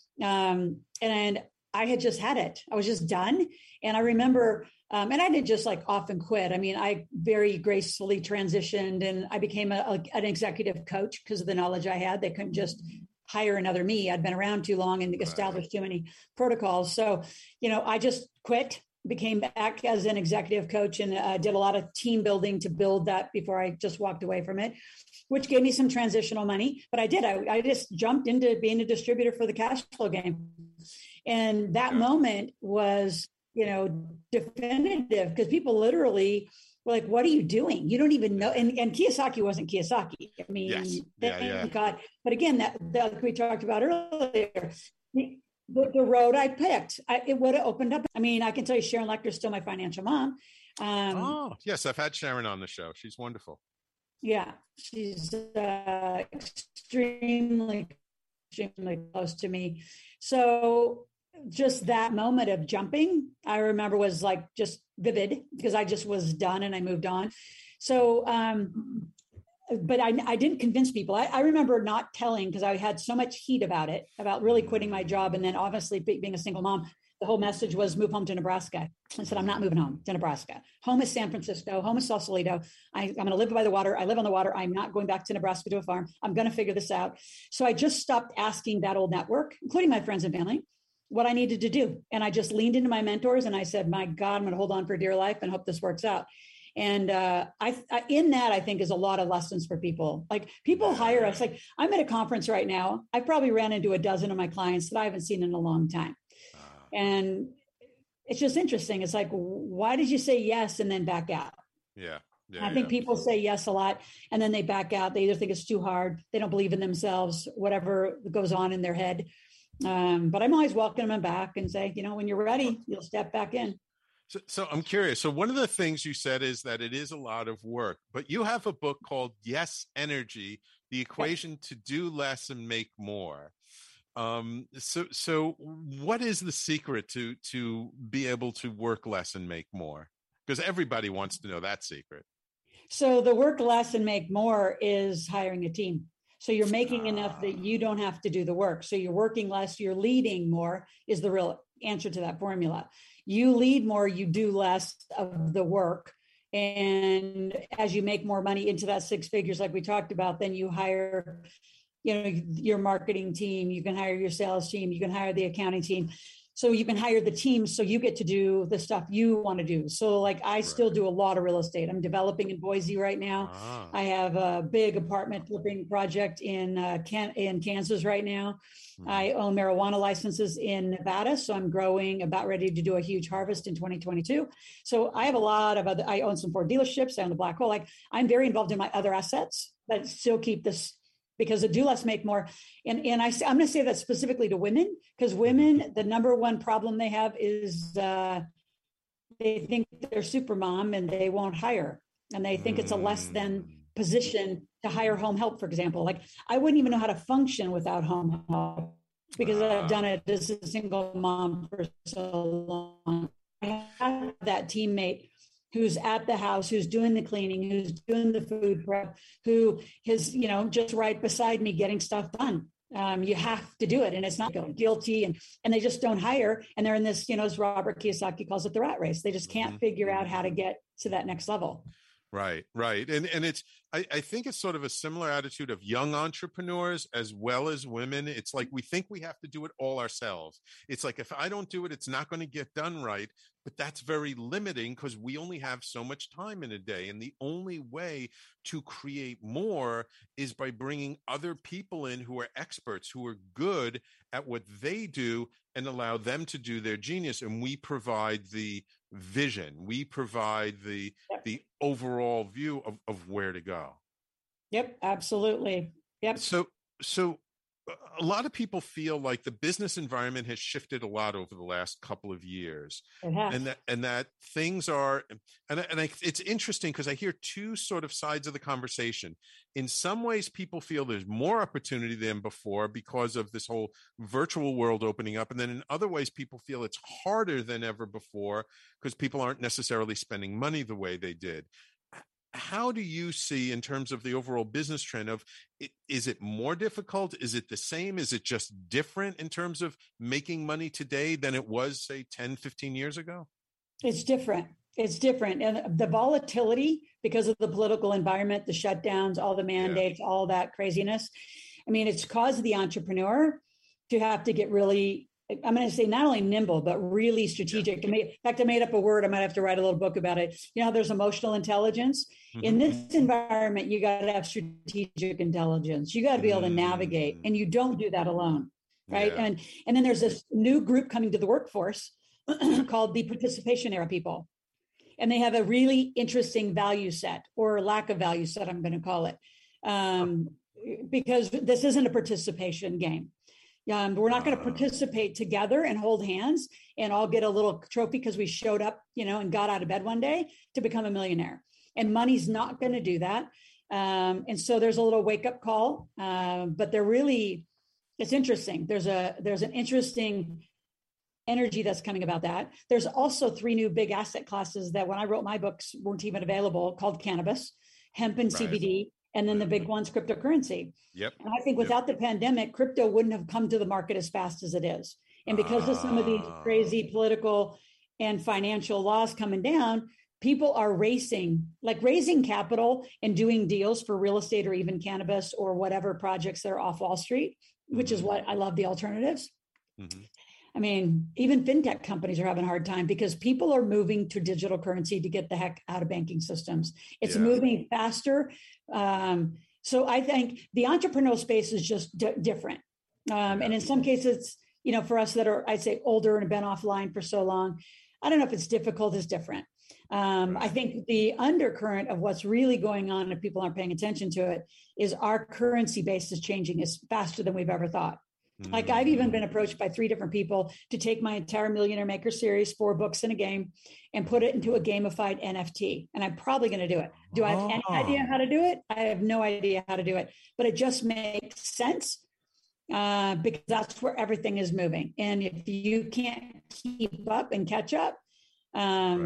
Um, and I had just had it. I was just done. And I remember Um, and I didn't just like off and quit. I mean, I very gracefully transitioned and I became a, a, an executive coach because of the knowledge I had. They couldn't just hire another me. I'd been around too long and established too many protocols. So, you know, I just quit, became back as an executive coach and uh, did a lot of team building to build that before I just walked away from it, which gave me some transitional money. But I did. I, I just jumped into being a distributor for the cash flow game. And that moment was, you know, definitive because people literally were like, what are you doing? You don't even know. And, and Kiyosaki wasn't Kiyosaki. I mean, yes. thank yeah, yeah. God. But again, that, that like we talked about earlier, the, the road I picked, I, it would have opened up. I mean, I can tell you Sharon Lecter's still my financial mom. Um, oh, yes. I've had Sharon on the show. She's wonderful. Yeah. She's uh, extremely, extremely close to me. So just that moment of jumping, I remember was like just vivid because I just was done and I moved on. So, um, but I, I didn't convince people. I, I remember not telling because I had so much heat about it, about really quitting my job. And then obviously being a single mom, the whole message was move home to Nebraska. I said, I'm not moving home to Nebraska. Home is San Francisco. Home is Sausalito. I, I'm going to live by the water. I live on the water. I'm not going back to Nebraska to a farm. I'm going to figure this out. So I just stopped asking that old network, including my friends and family, what I needed to do. And I just leaned into my mentors and I said, my God, I'm going to hold on for dear life and hope this works out. And uh, I, I, in that, I think is a lot of lessons for people. Like people hire us. Like I'm at a conference right now. I probably ran into a dozen of my clients that I haven't seen in a long time. And it's just interesting. It's like, why did you say yes and then back out? Yeah. yeah I think yeah. people say yes a lot and then they back out. They either think it's too hard. They don't believe in themselves, whatever goes on in their head. Um, but I'm always welcoming them back and say, you know, when you're ready, you'll step back in. So, so I'm curious. So one of the things you said is that it is a lot of work, but you have a book called Yes Energy, The Equation to Do Less and Make More. Um, so, so what is the secret to, to be able to work less and make more? Because everybody wants to know that secret. So the work less and make more is hiring a team. So you're making Ah. enough that you don't have to do the work. So you're working less, you're leading more is the real answer to that formula. You lead more, you do less of the work. And as you make more money into that six figures, like we talked about, then you hire, you know, your marketing team, you can hire your sales team, you can hire the accounting team. So you can hire the team so you get to do the stuff you want to do. So like I right. still do a lot of real estate. I'm developing in Boise right now. Ah. I have a big apartment flipping project in uh, Can- in Kansas right now. Hmm. I own marijuana licenses in Nevada. So I'm growing, about ready to do a huge harvest in twenty twenty-two. So I have a lot of other, I own some Ford dealerships. I own the Black Hole. Like I'm very involved in my other assets, but still keep this because the do less make more. And, and I, I'm going to say that specifically to women, because women, the number one problem they have is uh, they think they're super mom and they won't hire. And they think it's a less than position to hire home help, for example. Like I wouldn't even know how to function without home help because I've done it as a single mom for so long. I have that teammate who's at the house, who's doing the cleaning, who's doing the food prep, who is, you know, just right beside me getting stuff done. Um, you have to do it. And it's not guilty. And, and they just don't hire. And they're in this, you know, as Robert Kiyosaki calls it, the rat race. They just can't mm-hmm. figure out how to get to that next level. Right, right. And and it's, I, I think it's sort of a similar attitude of young entrepreneurs as well as women. It's like, we think we have to do it all ourselves. It's like, if I don't do it, it's not going to get done right. But that's very limiting because we only have so much time in a day. And the only way to create more is by bringing other people in who are experts, who are good at what they do, and allow them to do their genius. And we provide the vision. We provide the yep. the overall view of, of where to go. Yep, absolutely. Yep. So, so a lot of people feel like the business environment has shifted a lot over the last couple of years, it has. and that and that things are, and and I, it's interesting because I hear two sort of sides of the conversation. In some ways, people feel there's more opportunity than before because of this whole virtual world opening up, and then in other ways, people feel it's harder than ever before because people aren't necessarily spending money the way they did. How do you see, in terms of the overall business trend, of is it more difficult? Is it the same? Is it just different in terms of making money today than it was, say, ten, fifteen years ago? It's different. It's different. And the volatility because of the political environment, the shutdowns, all the mandates, yeah. all that craziness. I mean, it's caused the entrepreneur to have to get really, I'm going to say not only nimble, but really strategic. Yeah. In fact, I made up a word. I might have to write a little book about it. You know, there's emotional intelligence. Mm-hmm. In this environment, you got to have strategic intelligence. You got to be able to navigate, and you don't do that alone, right? Yeah. And and then there's this new group coming to the workforce called the participation era people. And they have a really interesting value set, or lack of value set, I'm going to call it, um, because this isn't a participation game. Um, we're not going to participate together and hold hands and all get a little trophy because we showed up, you know, and got out of bed one day to become a millionaire. And money's not going to do that. Um, and so there's a little wake up call, uh, but they're really, it's interesting. There's a there's an interesting energy that's coming about that. There's also three new big asset classes that when I wrote my books weren't even available, called cannabis, hemp, and right. C B D. And then the big one's cryptocurrency. Yep. And I think without yep. the pandemic, crypto wouldn't have come to the market as fast as it is. And because uh, of some of these crazy political and financial laws coming down, people are racing, like raising capital and doing deals for real estate or even cannabis or whatever projects that are off Wall Street, which mm-hmm. is what I love, the alternatives. Mm-hmm. I mean, even fintech companies are having a hard time because people are moving to digital currency to get the heck out of banking systems. It's yeah. moving faster. Um, so I think the entrepreneurial space is just d- different. Um, and in some cases, you know, for us that are, I'd say, older and have been offline for so long, I don't know if it's difficult, it's different. Um, I think the undercurrent of what's really going on, if people aren't paying attention to it, is our currency base is changing is faster than we've ever thought. Like I've even been approached by three different people to take my entire Millionaire Maker series, four books in a game, and put it into a gamified N F T. And I'm probably going to do it. Do I have any idea how to do it? I have no idea how to do it, but it just makes sense uh, because that's where everything is moving. And if you can't keep up and catch up, um, right.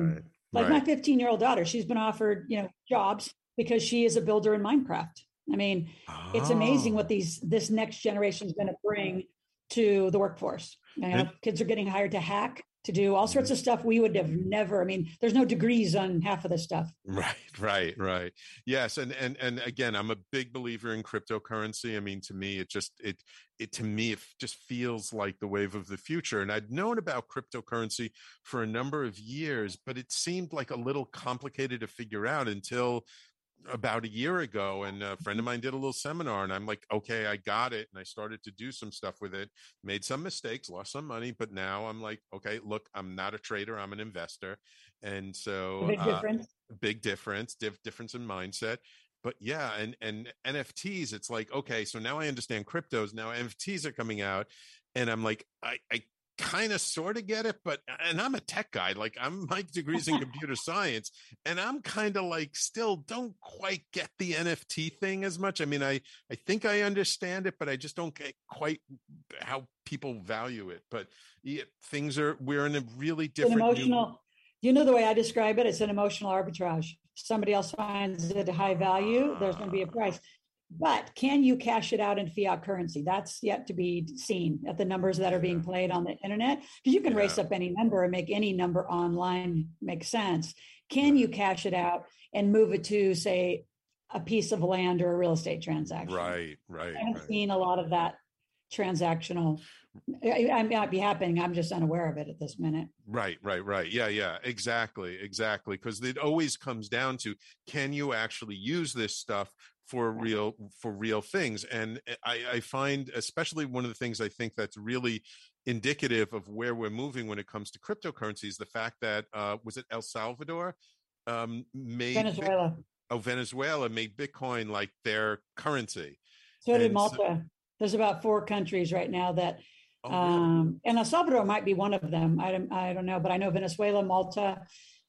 Like Right. my fifteen year old daughter, she's been offered, you know, jobs because she is a builder in Minecraft. I mean, it's amazing what Oh. these this next generation is going to bring to the workforce. You know, And- kids are getting hired to hack, to do all sorts Mhm. of stuff we would have never. I mean, there's no degrees on half of this stuff. Right, right, right. Yes, and and and again, I'm a big believer in cryptocurrency. I mean, to me, it just it it to me it just feels like the wave of the future. And I'd known about cryptocurrency for a number of years, but it seemed like a little complicated to figure out until about a year ago. And a friend of mine did a little seminar, and I'm like, okay, I got it. And I started to do some stuff with it, made some mistakes, lost some money, but now I'm like, okay, look, I'm not a trader, I'm an investor. And so A big uh, difference. big difference, diff- difference in mindset. But yeah, and and N F Ts, it's like, okay, so now I understand cryptos. Now N F Ts are coming out, and I'm like, I, I kind of sort of get it, but and I'm a tech guy, like I'm my degrees in computer science, and I'm kind of like still don't quite get the N F T thing as much. I mean, I I think I understand it, but I just don't get quite how people value it. But yeah, things are we're in a really An different new- emotional, you know, the way I describe it, it's an emotional arbitrage. Somebody else finds it high value, there's going to be a price. But can you cash it out in fiat currency? That's yet to be seen at the numbers that are being Yeah. played on the internet. Because you can Yeah. race up any number and make any number online make sense. Can you cash it out and move it to, say, a piece of land or a real estate transaction? Right, right, I haven't right. seen a lot of that transactional. I, I might be happening. I'm just unaware of it at this minute. Right, right, right. Yeah, yeah, exactly, exactly. Because it always comes down to, can you actually use this stuff for real, for real things? And I, I find, especially one of the things I think that's really indicative of where we're moving when it comes to cryptocurrencies, the fact that uh, was it El Salvador um, made Venezuela. oh, Venezuela made Bitcoin like their currency. So did And so- Malta. There's about four countries right now that, Oh, really? um, and El Salvador might be one of them. I don't, I don't know, but I know Venezuela, Malta,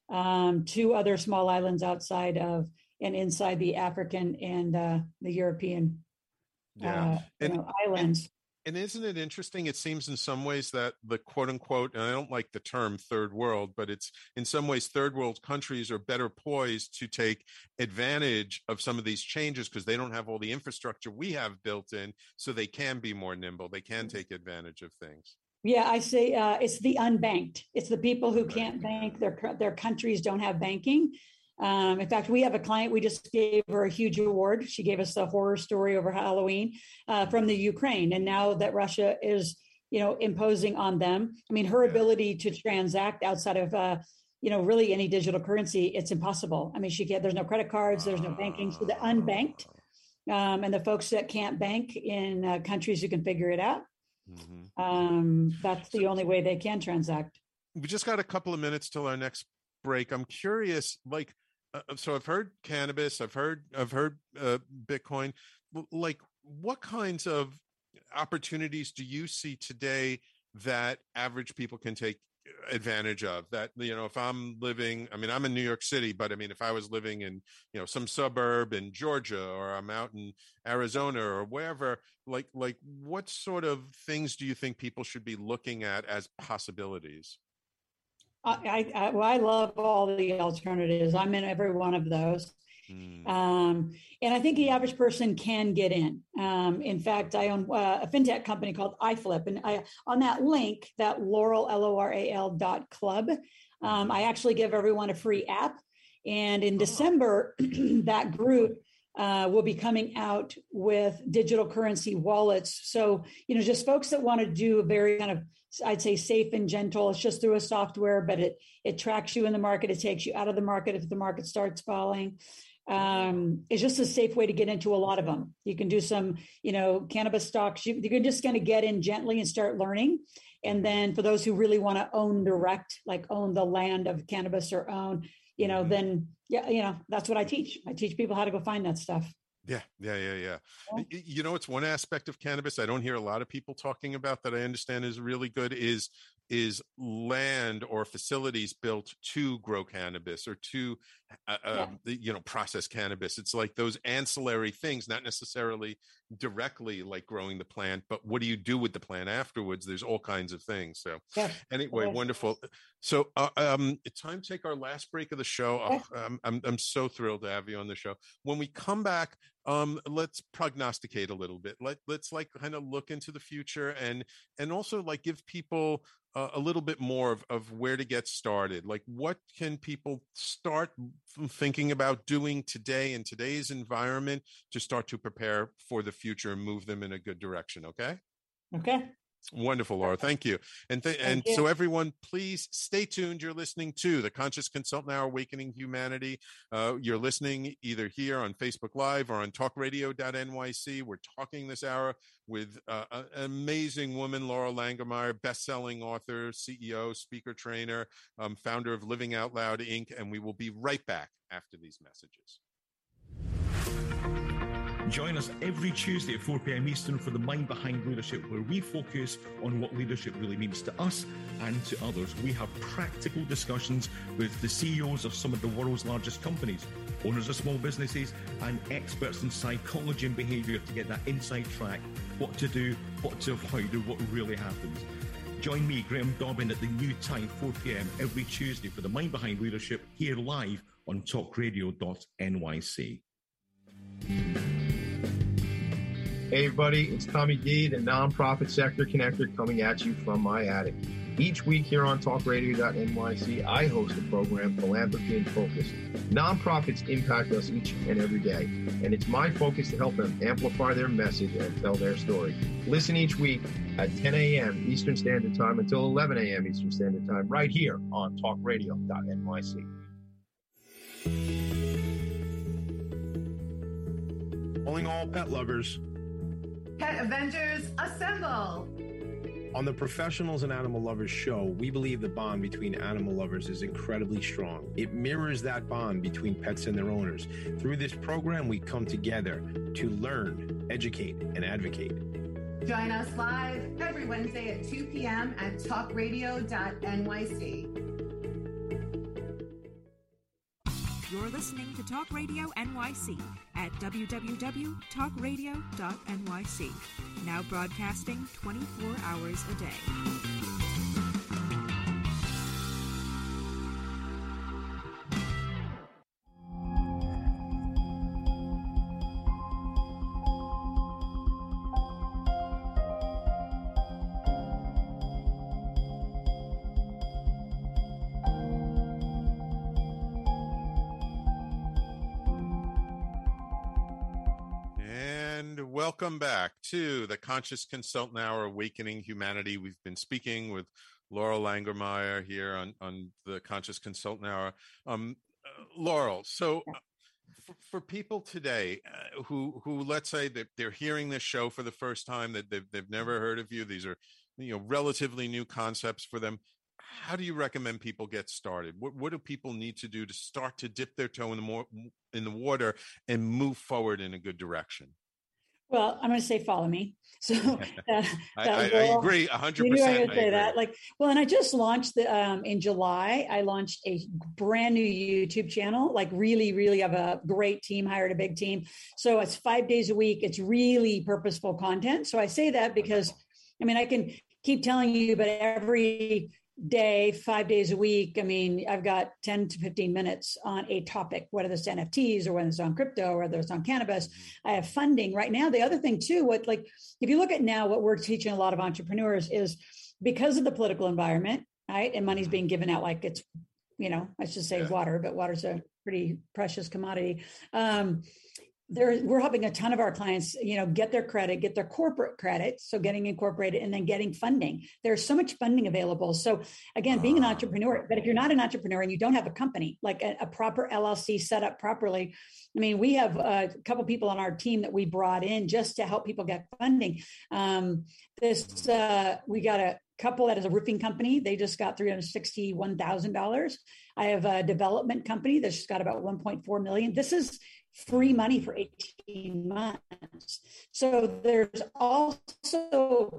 um, two other small islands outside of and inside the African and uh, the European Yeah. uh, you And- know, islands. And isn't it interesting? It seems in some ways that the quote unquote, and I don't like the term third world, but it's in some ways third world countries are better poised to take advantage of some of these changes because they don't have all the infrastructure we have built in. So they can be more nimble. They can take advantage of things. Yeah, I say uh, it's the unbanked. It's the people who Right. can't bank. Their their countries don't have banking. Um, in fact, we have a client. We just gave her a huge award. She gave us a horror story over Halloween uh, from the Ukraine, and now that Russia is, you know, imposing on them. I mean, her Yeah. ability to transact outside of, uh, you know, really any digital currency, it's impossible. I mean, she can't. There's no credit cards. There's no banking. So the unbanked um, and the folks that can't bank in uh, countries who can figure it out. Mhm. Um, that's the only way they can transact. We just got a couple of minutes till our next break. I'm curious, like, uh, so I've heard cannabis, I've heard, I've heard uh, Bitcoin. L- Like, what kinds of opportunities do you see today that average people can take advantage of? That, you know, if I'm living, I mean, I'm in New York City, but I mean, if I was living in, you know, some suburb in Georgia, or I'm out in Arizona or wherever, like, like what sort of things do you think people should be looking at as possibilities? I, I, I, well, I love all the alternatives. I'm in every one of those. Hmm. Um, and I think the average person can get in. Um, in fact, I own uh, a fintech company called iFlip. And I, on that link, that Laurel, L O R A L dot club, um, I actually give everyone a free app. And in December, that group uh, will be coming out with digital currency wallets. So, you know, just folks that want to do a very kind of, I'd say, safe and gentle. It's just through a software, but it it tracks you in the market. It takes you out of the market if the market starts falling. Um, it's just a safe way to get into a lot of them. You can do some, you know, cannabis stocks. You, you're just going to get in gently and start learning. And then for those who really want to own direct, like own the land of cannabis or own, you know, then, yeah, you know, that's what I teach. I teach people how to go find that stuff. Yeah, yeah, yeah, yeah. Yeah. Y- You know, it's one aspect of cannabis I don't hear a lot of people talking about that I understand is really good is is land or facilities built to grow cannabis or to uh, yeah. um, the, you know, processed cannabis. It's like those ancillary things, not necessarily directly like growing the plant, but what do you do with the plant afterwards? There's all kinds of things. So yeah. anyway, yes. wonderful. So uh, um, it's time to take our last break of the show. Yeah. Oh, I'm, I'm, I'm so thrilled to have you on the show. When we come back, um, let's prognosticate a little bit. Let, let's like kind of look into the future and, and also like give people uh, a little bit more of, of where to get started. Like what can people start thinking about doing today in today's environment to start to prepare for the future and move them in a good direction. Okay. Okay. Wonderful, Laura. Thank you. And th- and you. so everyone, please stay tuned. You're listening to the Conscious Consultant Hour, Awakening Humanity. Uh, you're listening either here on Facebook Live or on talk radio dot N Y C. We're talking this hour with uh, an amazing woman, Laura Langemeier, best-selling author, C E O, speaker trainer, um, founder of Living Out Loud, Incorporated. And we will be right back after these messages. Join us every Tuesday at four p.m. Eastern for the Mind Behind Leadership, where we focus on what leadership really means to us and to others. We have practical discussions with the C E Os of some of the world's largest companies, owners of small businesses, and experts in psychology and behavior to get that inside track, what to do, what to avoid, and what really happens. Join me, Graham Dobbin, at the new time, four p.m. every Tuesday for the Mind Behind Leadership, here live on talk radio dot N Y C. Hey everybody, it's Tommy D, the Nonprofit Sector Connector, coming at you from my attic. Each week here on talk radio dot N Y C, I host the program Philanthropy in Focus. Nonprofits impact us each and every day, and it's my focus to help them amplify their message and tell their story. Listen each week at ten a.m. Eastern Standard Time until eleven a.m. Eastern Standard Time, right here on talk radio dot N Y C. Calling all pet lovers. Pet Avengers, assemble! On the Professionals and Animal Lovers show, we believe the bond between animal lovers is incredibly strong. It mirrors that bond between pets and their owners. Through this program, we come together to learn, educate, and advocate. Join us live every Wednesday at two p.m. at talk radio dot N Y C. You're listening to Talk Radio N Y C at w w w dot talk radio dot N Y C. Now broadcasting twenty-four hours a day. Welcome back to the Conscious Consultant Hour, Awakening Humanity. We've been speaking with Laurel Langemeier here on, on the Conscious Consultant Hour. Um, uh, Laurel, so uh, for, for people today uh, who, who let's say that they're hearing this show for the first time, that they've, they've never heard of you, these are you know relatively new concepts for them. How do you recommend people get started? What, what do people need to do to start to dip their toe in the more in the water and move forward in a good direction? Well, I'm going to say follow me. So uh, I, I, I agree one hundred percent. You knew I would say that. Like, well, and I just launched the um, in July. I launched a brand new YouTube channel. Like, really, really have a great team. Hired a big team. So it's five days a week. It's really purposeful content. So I say that because, I mean, I can keep telling you, but every day, five days a week, I mean, I've got ten to fifteen minutes on a topic, whether it's N F Ts or whether it's on crypto or whether it's on cannabis. I have funding right now. The other thing too, what like, if you look at now, what we're teaching a lot of entrepreneurs is because of the political environment, right? And money's being given out like it's, you know, I should say yeah. water, but water's a pretty precious commodity. Um, There, we're helping a ton of our clients, you know, get their credit, get their corporate credit. So getting incorporated and then getting funding. There's so much funding available. So again, being an entrepreneur, but if you're not an entrepreneur and you don't have a company, like a, a proper L L C set up properly, I mean, we have a couple people on our team that we brought in just to help people get funding. Um, this, uh, we got a couple that is a roofing company. They just got three hundred sixty-one thousand dollars. I have a development company that's just got about one point four million. This is free money for eighteen months. So there's also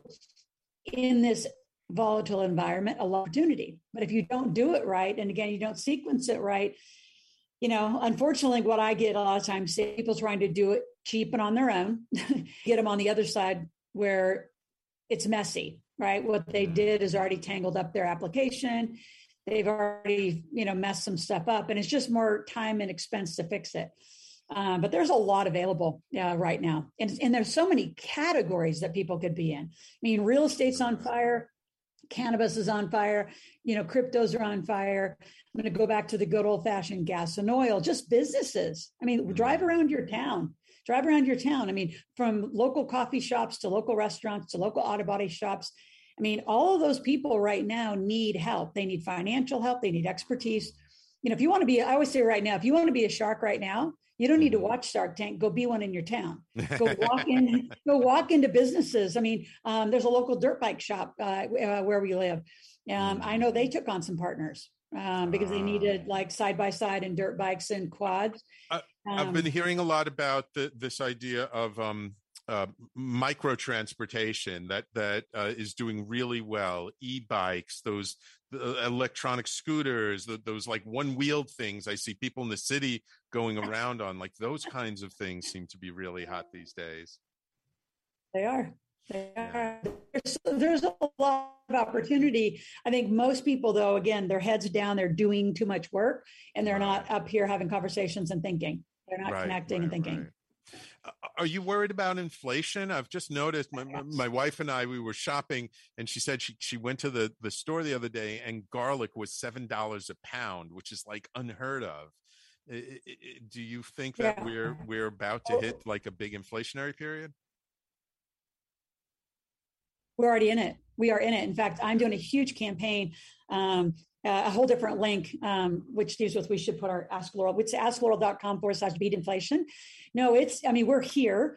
in this volatile environment, a lot of opportunity. But if you don't do it right, and again, you don't sequence it right, you know, unfortunately, what I get a lot of times, people trying to do it cheap and on their own, get them on the other side where it's messy, right? What they did is already tangled up their application. They've already, you know, messed some stuff up, and it's just more time and expense to fix it. Um, but there's a lot available uh, right now. And, and there's so many categories that people could be in. I mean, real estate's on fire. Cannabis is on fire. You know, cryptos are on fire. I'm going to go back to the good old fashioned gas and oil, just businesses. I mean, drive around your town, drive around your town. I mean, from local coffee shops to local restaurants to local auto body shops. I mean, all of those people right now need help. They need financial help. They need expertise. You know, if you want to be, I always say right now, if you want to be a shark right now, you don't need to watch Shark Tank. Go be one in your town. Go walk in. Go walk into businesses. I mean, um, there's a local dirt bike shop uh, uh, where we live. Um, I know they took on some partners um, because they needed like side by side and dirt bikes and quads. Uh, um, I've been hearing a lot about the, this idea of um, uh, micro transportation that that uh, is doing really well. E-bikes, those the electronic scooters, the, those like one-wheeled things. I see people in the city going around on, like those kinds of things seem to be really hot these days. They are. They are. There's, there's a lot of opportunity. I think most people, though, again, their heads down, they're doing too much work, and they're not up here having conversations and thinking. They're not right, connecting right, and thinking. Right. Are you worried about inflation? I've just noticed my, my wife and I, we were shopping, and she said she, she went to the, the store the other day and garlic was seven dollars a pound, which is like unheard of. It, it, it, do you think that yeah. we're we're about to hit like a big inflationary period? We're already in it. We are in it. In fact, I'm doing a huge campaign, um, uh, a whole different link, um, which deals with, we should put our Ask Laurel, which is asklaurel.com forward slash beat inflation. No, it's, I mean, we're here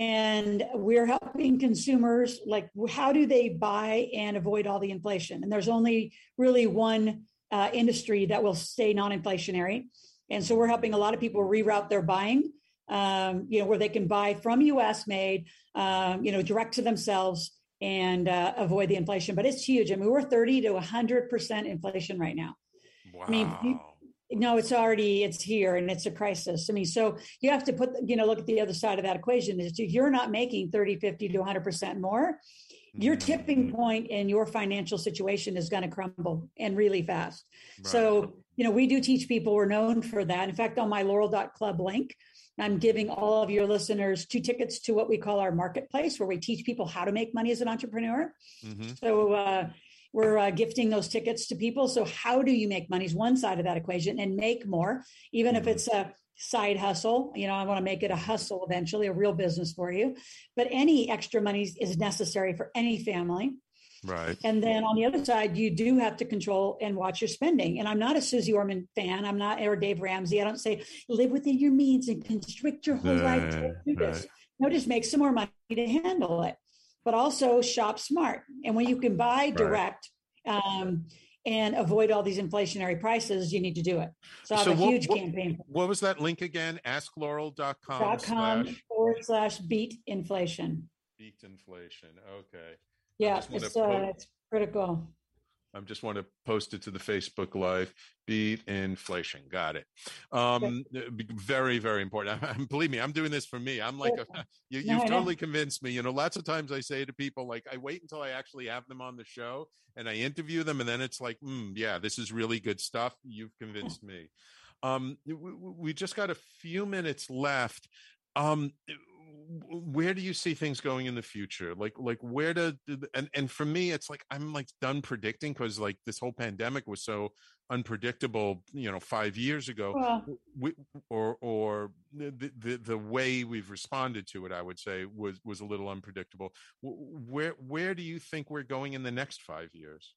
and we're helping consumers. Like, how do they buy and avoid all the inflation? And there's only really one uh, industry that will stay non-inflationary. And so we're helping a lot of people reroute their buying, um, you know, where they can buy from U S made, um, you know, direct to themselves and uh, avoid the inflation. But it's huge. I mean, we're thirty to one hundred percent inflation right now. Wow. I mean, you, no, it's already, it's here and it's a crisis. I mean, so you have to put, you know, look at the other side of that equation is if you're not making thirty, fifty to one hundred percent more, your tipping point in your financial situation is going to crumble and really fast. Right. So, you know, we do teach people, we're known for that. In fact, on my laurel dot club link, I'm giving all of your listeners two tickets to what we call our marketplace, where we teach people how to make money as an entrepreneur. Mm-hmm. So uh, we're uh, gifting those tickets to people. So how do you make money is one side of that equation, and make more, even mm-hmm. if it's a side hustle. You know, I want to make it a hustle eventually, a real business for you. But any extra money is necessary for any family. Right. And then on the other side, you do have to control and watch your spending. And I'm not a Susie Orman fan. I'm not, or Dave Ramsey. I don't say live within your means and constrict your whole right, life to do this. Right. No, just make some more money to handle it. But also shop smart. And when you can buy direct right. um, and avoid all these inflationary prices, you need to do it. So I have so a what, huge what, campaign. What was that link again? ask laurel dot com dot com slash forward slash beat inflation. Beat inflation. Okay. Yeah, it's, uh, it's critical. I just want to post it to the Facebook Live. Beat inflation. Got it. Um, very, very important. Believe me, I'm doing this for me. I'm like, a, you, you've no, totally convinced me. You know, lots of times I say to people, like, I wait until I actually have them on the show and I interview them. And then it's like, mm, yeah, this is really good stuff. You've convinced me. Um, we, we just got a few minutes left. Um, where do you see things going in the future? Like, like where to, and, and for me, it's like, I'm like done predicting because like this whole pandemic was so unpredictable, you know, five years ago well, we, or, or the, the, the way we've responded to it, I would say was, was a little unpredictable. Where, where do you think we're going in the next five years?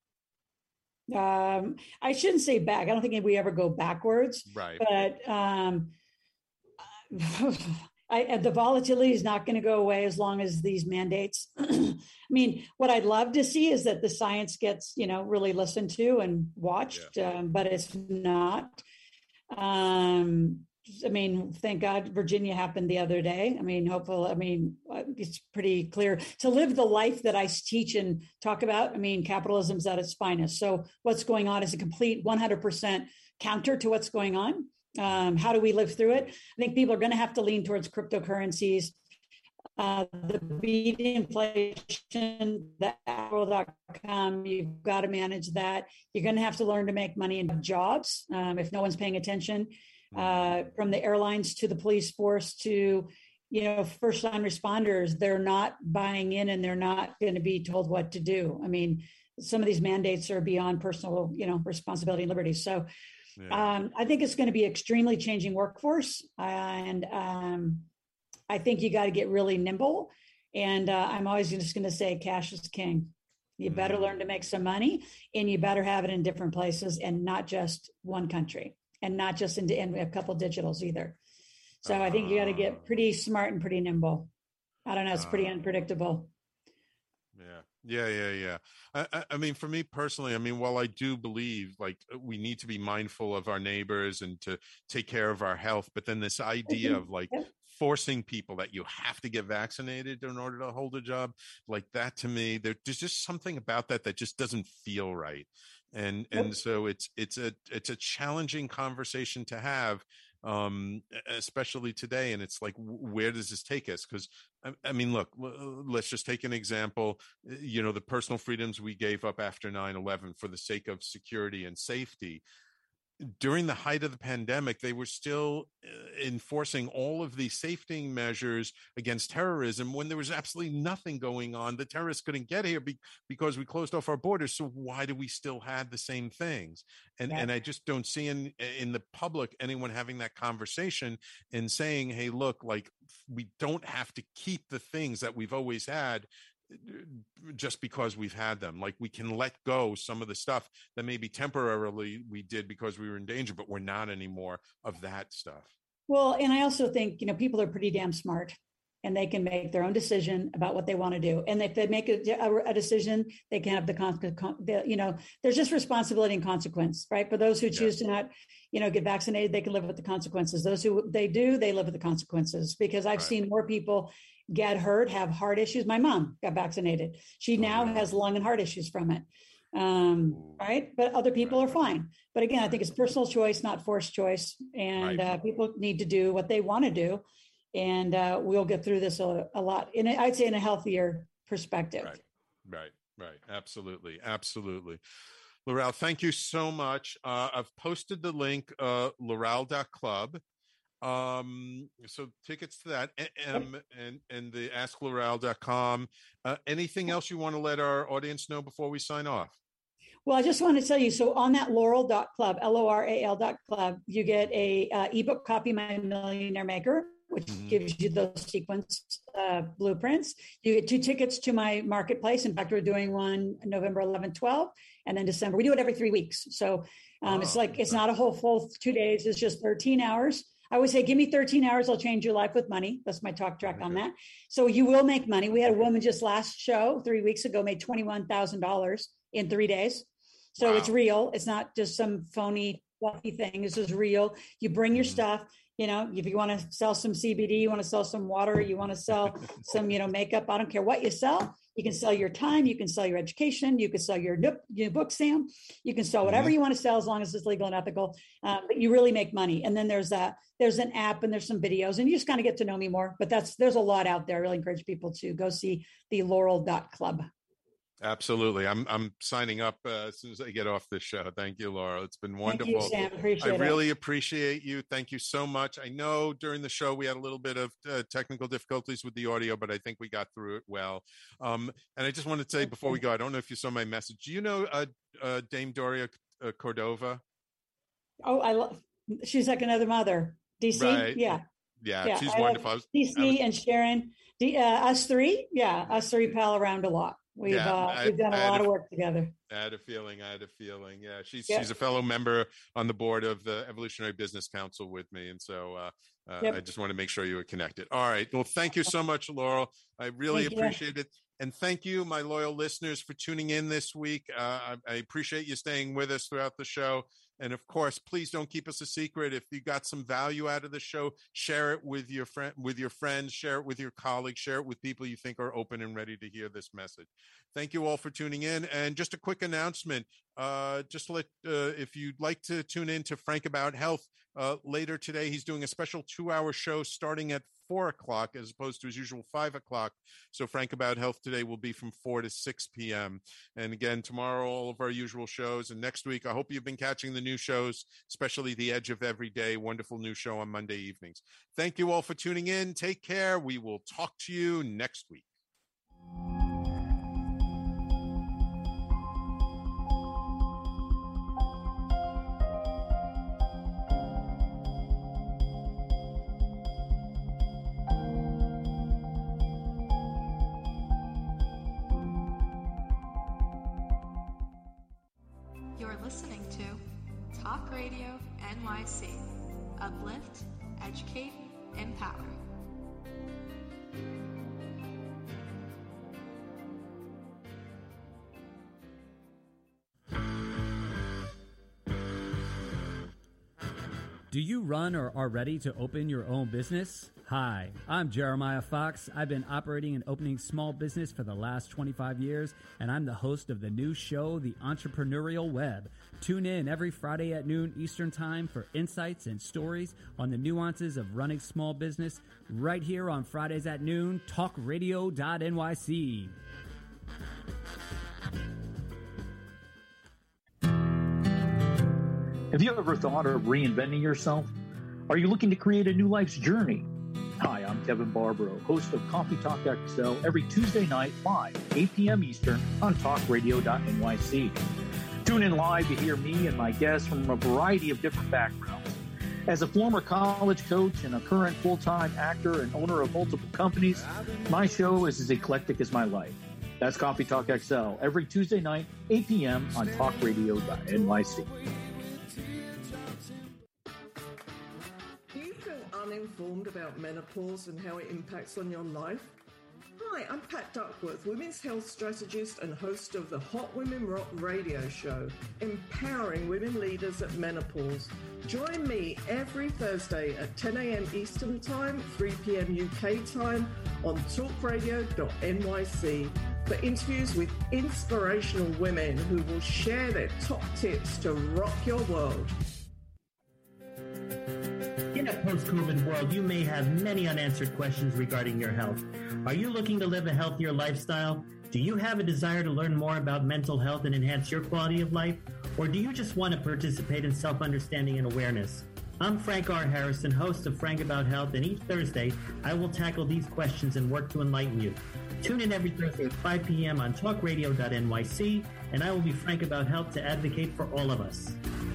Um, I shouldn't say back. I don't think we ever go backwards, right? But, um, I, the volatility is not going to go away as long as these mandates. I mean, what I'd love to see is that the science gets, you know, really listened to and watched, yeah. um, but it's not. Um, I mean, thank God Virginia happened the other day. I mean, hopefully, I mean, it's pretty clear to live the life that I teach and talk about. I mean, capitalism's at its finest. So what's going on is a complete one hundred percent counter to what's going on. Um, how do we live through it? I think people are going to have to lean towards cryptocurrencies. Uh, the beat inflation, the Apple dot com, you've got to manage that. You're going to have to learn to make money in jobs um, if no one's paying attention, uh, from the airlines to the police force to, you know, first line responders. They're not buying in and they're not going to be told what to do. I mean, some of these mandates are beyond personal, you know, responsibility and liberty. So yeah. um, I think it's going to be extremely changing workforce. And um, I think you got to get really nimble. And uh, I'm always just going to say cash is king. You better mm-hmm. learn to make some money, and you better have it in different places and not just one country, and not just in, in a couple digitals either. So uh, I think you got to get pretty smart and pretty nimble. I don't know. It's pretty uh, unpredictable. Yeah. Yeah. Yeah. Yeah. I, I mean, for me personally, I mean, while I do believe like we need to be mindful of our neighbors and to take care of our health, but then this idea of like forcing people that you have to get vaccinated in order to hold a job, like that, to me, there, there's just something about that that just doesn't feel right. And, and so it's, it's a, it's a challenging conversation to have, um, especially today. And it's like, where does this take us? Because I, I mean, look, let's just take an example, you know, the personal freedoms we gave up after nine eleven for the sake of security and safety. During the height of the pandemic, they were still enforcing all of these safety measures against terrorism when there was absolutely nothing going on. The terrorists couldn't get here be- because we closed off our borders. So why do we still have the same things? And yeah. and I just don't see in in the public anyone having that conversation and saying, hey, look, like we don't have to keep the things that we've always had just because we've had them. Like we can let go some of the stuff that maybe temporarily we did because we were in danger, but we're not anymore of that stuff. Well, and I also think, you know, people are pretty damn smart and they can make their own decision about what they want to do. And if they make a, a, a decision, they can have the, con- the, you know, there's just responsibility and consequence, right? For those who choose yeah. to not, you know, get vaccinated, they can live with the consequences. Those who they do, they live with the consequences, because I've right. seen more people get hurt, have heart issues. My mom got vaccinated. She now oh, has lung and heart issues from it. Um, right. But other people are fine. But again, I think it's personal choice, not forced choice. And right. uh, people need to do what they want to do. And uh, we'll get through this a, a lot. In a, I'd say in a healthier perspective. Right. Right. Right. Absolutely. Absolutely. Loral, thank you so much. Uh, I've posted the link, uh, loral dot club. Um, so tickets to that and, and, and the ask loral dot com. Uh, anything else you want to let our audience know before we sign off? Well, I just want to tell you, so on that loral dot club, L O R A L dot club, you get a uh, ebook copy, My Millionaire Maker, which mm-hmm. gives you those sequence uh, blueprints. You get two tickets to my marketplace. In fact, we're doing one November eleventh, twelfth, and then December. We do it every three weeks. So um, oh, it's like, it's not a whole full two days. It's just thirteen hours. I always say, give me thirteen hours. I'll change your life with money. That's my talk track on that. So you will make money. We had a woman just last show three weeks ago, made twenty-one thousand dollars in three days. So wow. It's real. It's not just some phony, fluffy thing. This is real. You bring your stuff. You know, if you want to sell some C B D, you want to sell some water, you want to sell some, you know, makeup. I don't care what you sell. You can sell your time. You can sell your education. You can sell your, your book, Sam. You can sell whatever mm-hmm. you want to sell as long as it's legal and ethical. Um, but you really make money. And then there's that. There's an app and there's some videos, and you just kind of get to know me more. But that's there's a lot out there. I really encourage people to go see the loral dot club. Absolutely. I'm I'm signing up uh, as soon as I get off this show. Thank you, Laura. It's been wonderful. Thank you, Sam. Appreciate I really it. appreciate you. Thank you so much. I know during the show we had a little bit of uh, technical difficulties with the audio, but I think we got through it well. Um, and I just want to say before we go, I don't know if you saw my message. Do you know uh, uh, Dame Doria uh, Cordova? Oh, I love. She's like another mother. D C. Right. Yeah. Yeah, yeah. she's I wonderful. I was, D C I was, and Sharon. D, uh, us three. Yeah, us three pal around a lot. We've yeah, uh, I, we've done a lot a, of work together. I had a feeling. I had a feeling. Yeah, she's yep. she's a fellow member on the board of the Evolutionary Business Council with me, and so uh, uh, yep. I just want to make sure you were connected. All right. Well, thank you so much, Laurel. I really thank appreciate you. it. And thank you, my loyal listeners, for tuning in this week. Uh, I, I appreciate you staying with us throughout the show. And of course, please don't keep us a secret. If you got some value out of the show, share it with your friend, with your friends, share it with your colleagues, share it with people you think are open and ready to hear this message. Thank you all for tuning in. And just a quick announcement, uh, just let, uh, if you'd like to tune in to Frank About Health uh, later today, he's doing a special two hour show starting at four o'clock as opposed to his usual five o'clock. So Frank About Health today will be from four to six p.m. And again, tomorrow, all of our usual shows. And next week, I hope you've been catching the new shows, especially The Edge of Every Day. Wonderful new show on Monday evenings. Thank you all for tuning in. Take care. We will talk to you next week. Listening to Talk Radio N Y C. Uplift, educate, empower. Do you run or are ready to open your own business? Hi, I'm Jeremiah Fox. I've been operating and opening small business for the last twenty-five years, and I'm the host of the new show, The Entrepreneurial Web. Tune in every Friday at noon Eastern Time for insights and stories on the nuances of running small business right here on Fridays at noon, talk radio dot N Y C. Have you ever thought of reinventing yourself? Are you looking to create a new life's journey? Hi, I'm Kevin Barbaro, host of Coffee Talk X L every Tuesday night live, eight p.m. Eastern on talk radio dot N Y C. Tune in live to hear me and my guests from a variety of different backgrounds. As a former college coach and a current full-time actor and owner of multiple companies, my show is as eclectic as my life. That's Coffee Talk X L every Tuesday night, eight p.m. on talk radio dot N Y C. Uninformed about menopause and how it impacts on your life? Hi, I'm Pat Duckworth, women's health strategist and host of the Hot Women Rock radio show, empowering women leaders at menopause. Join me every Thursday at ten a.m. Eastern Time, three p.m. U K time on talk radio dot N Y C for interviews with inspirational women who will share their top tips to rock your world. In a post-COVID world, you may have many unanswered questions regarding your health. Are you looking to live a healthier lifestyle? Do you have a desire to learn more about mental health and enhance your quality of life? Or do you just want to participate in self-understanding and awareness? I'm Frank R. Harrison, host of Frank About Health, and each Thursday, I will tackle these questions and work to enlighten you. Tune in every Thursday at five p.m. on talk radio dot N Y C, and I will be Frank About Health to advocate for all of us.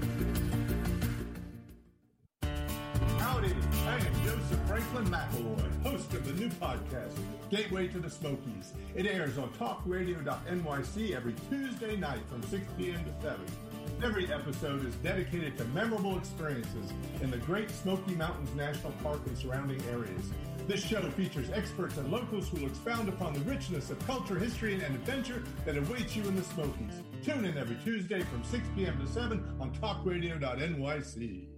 Howdy, I am Joseph Franklin McElroy, host of the new podcast, Gateway to the Smokies. It airs on talk radio dot N Y C every Tuesday night from six p.m. to seven. Every episode is dedicated to memorable experiences in the Great Smoky Mountains National Park and surrounding areas. This show features experts and locals who will expound upon the richness of culture, history, and adventure that awaits you in the Smokies. Tune in every Tuesday from six p.m. to seven on talk radio dot N Y C.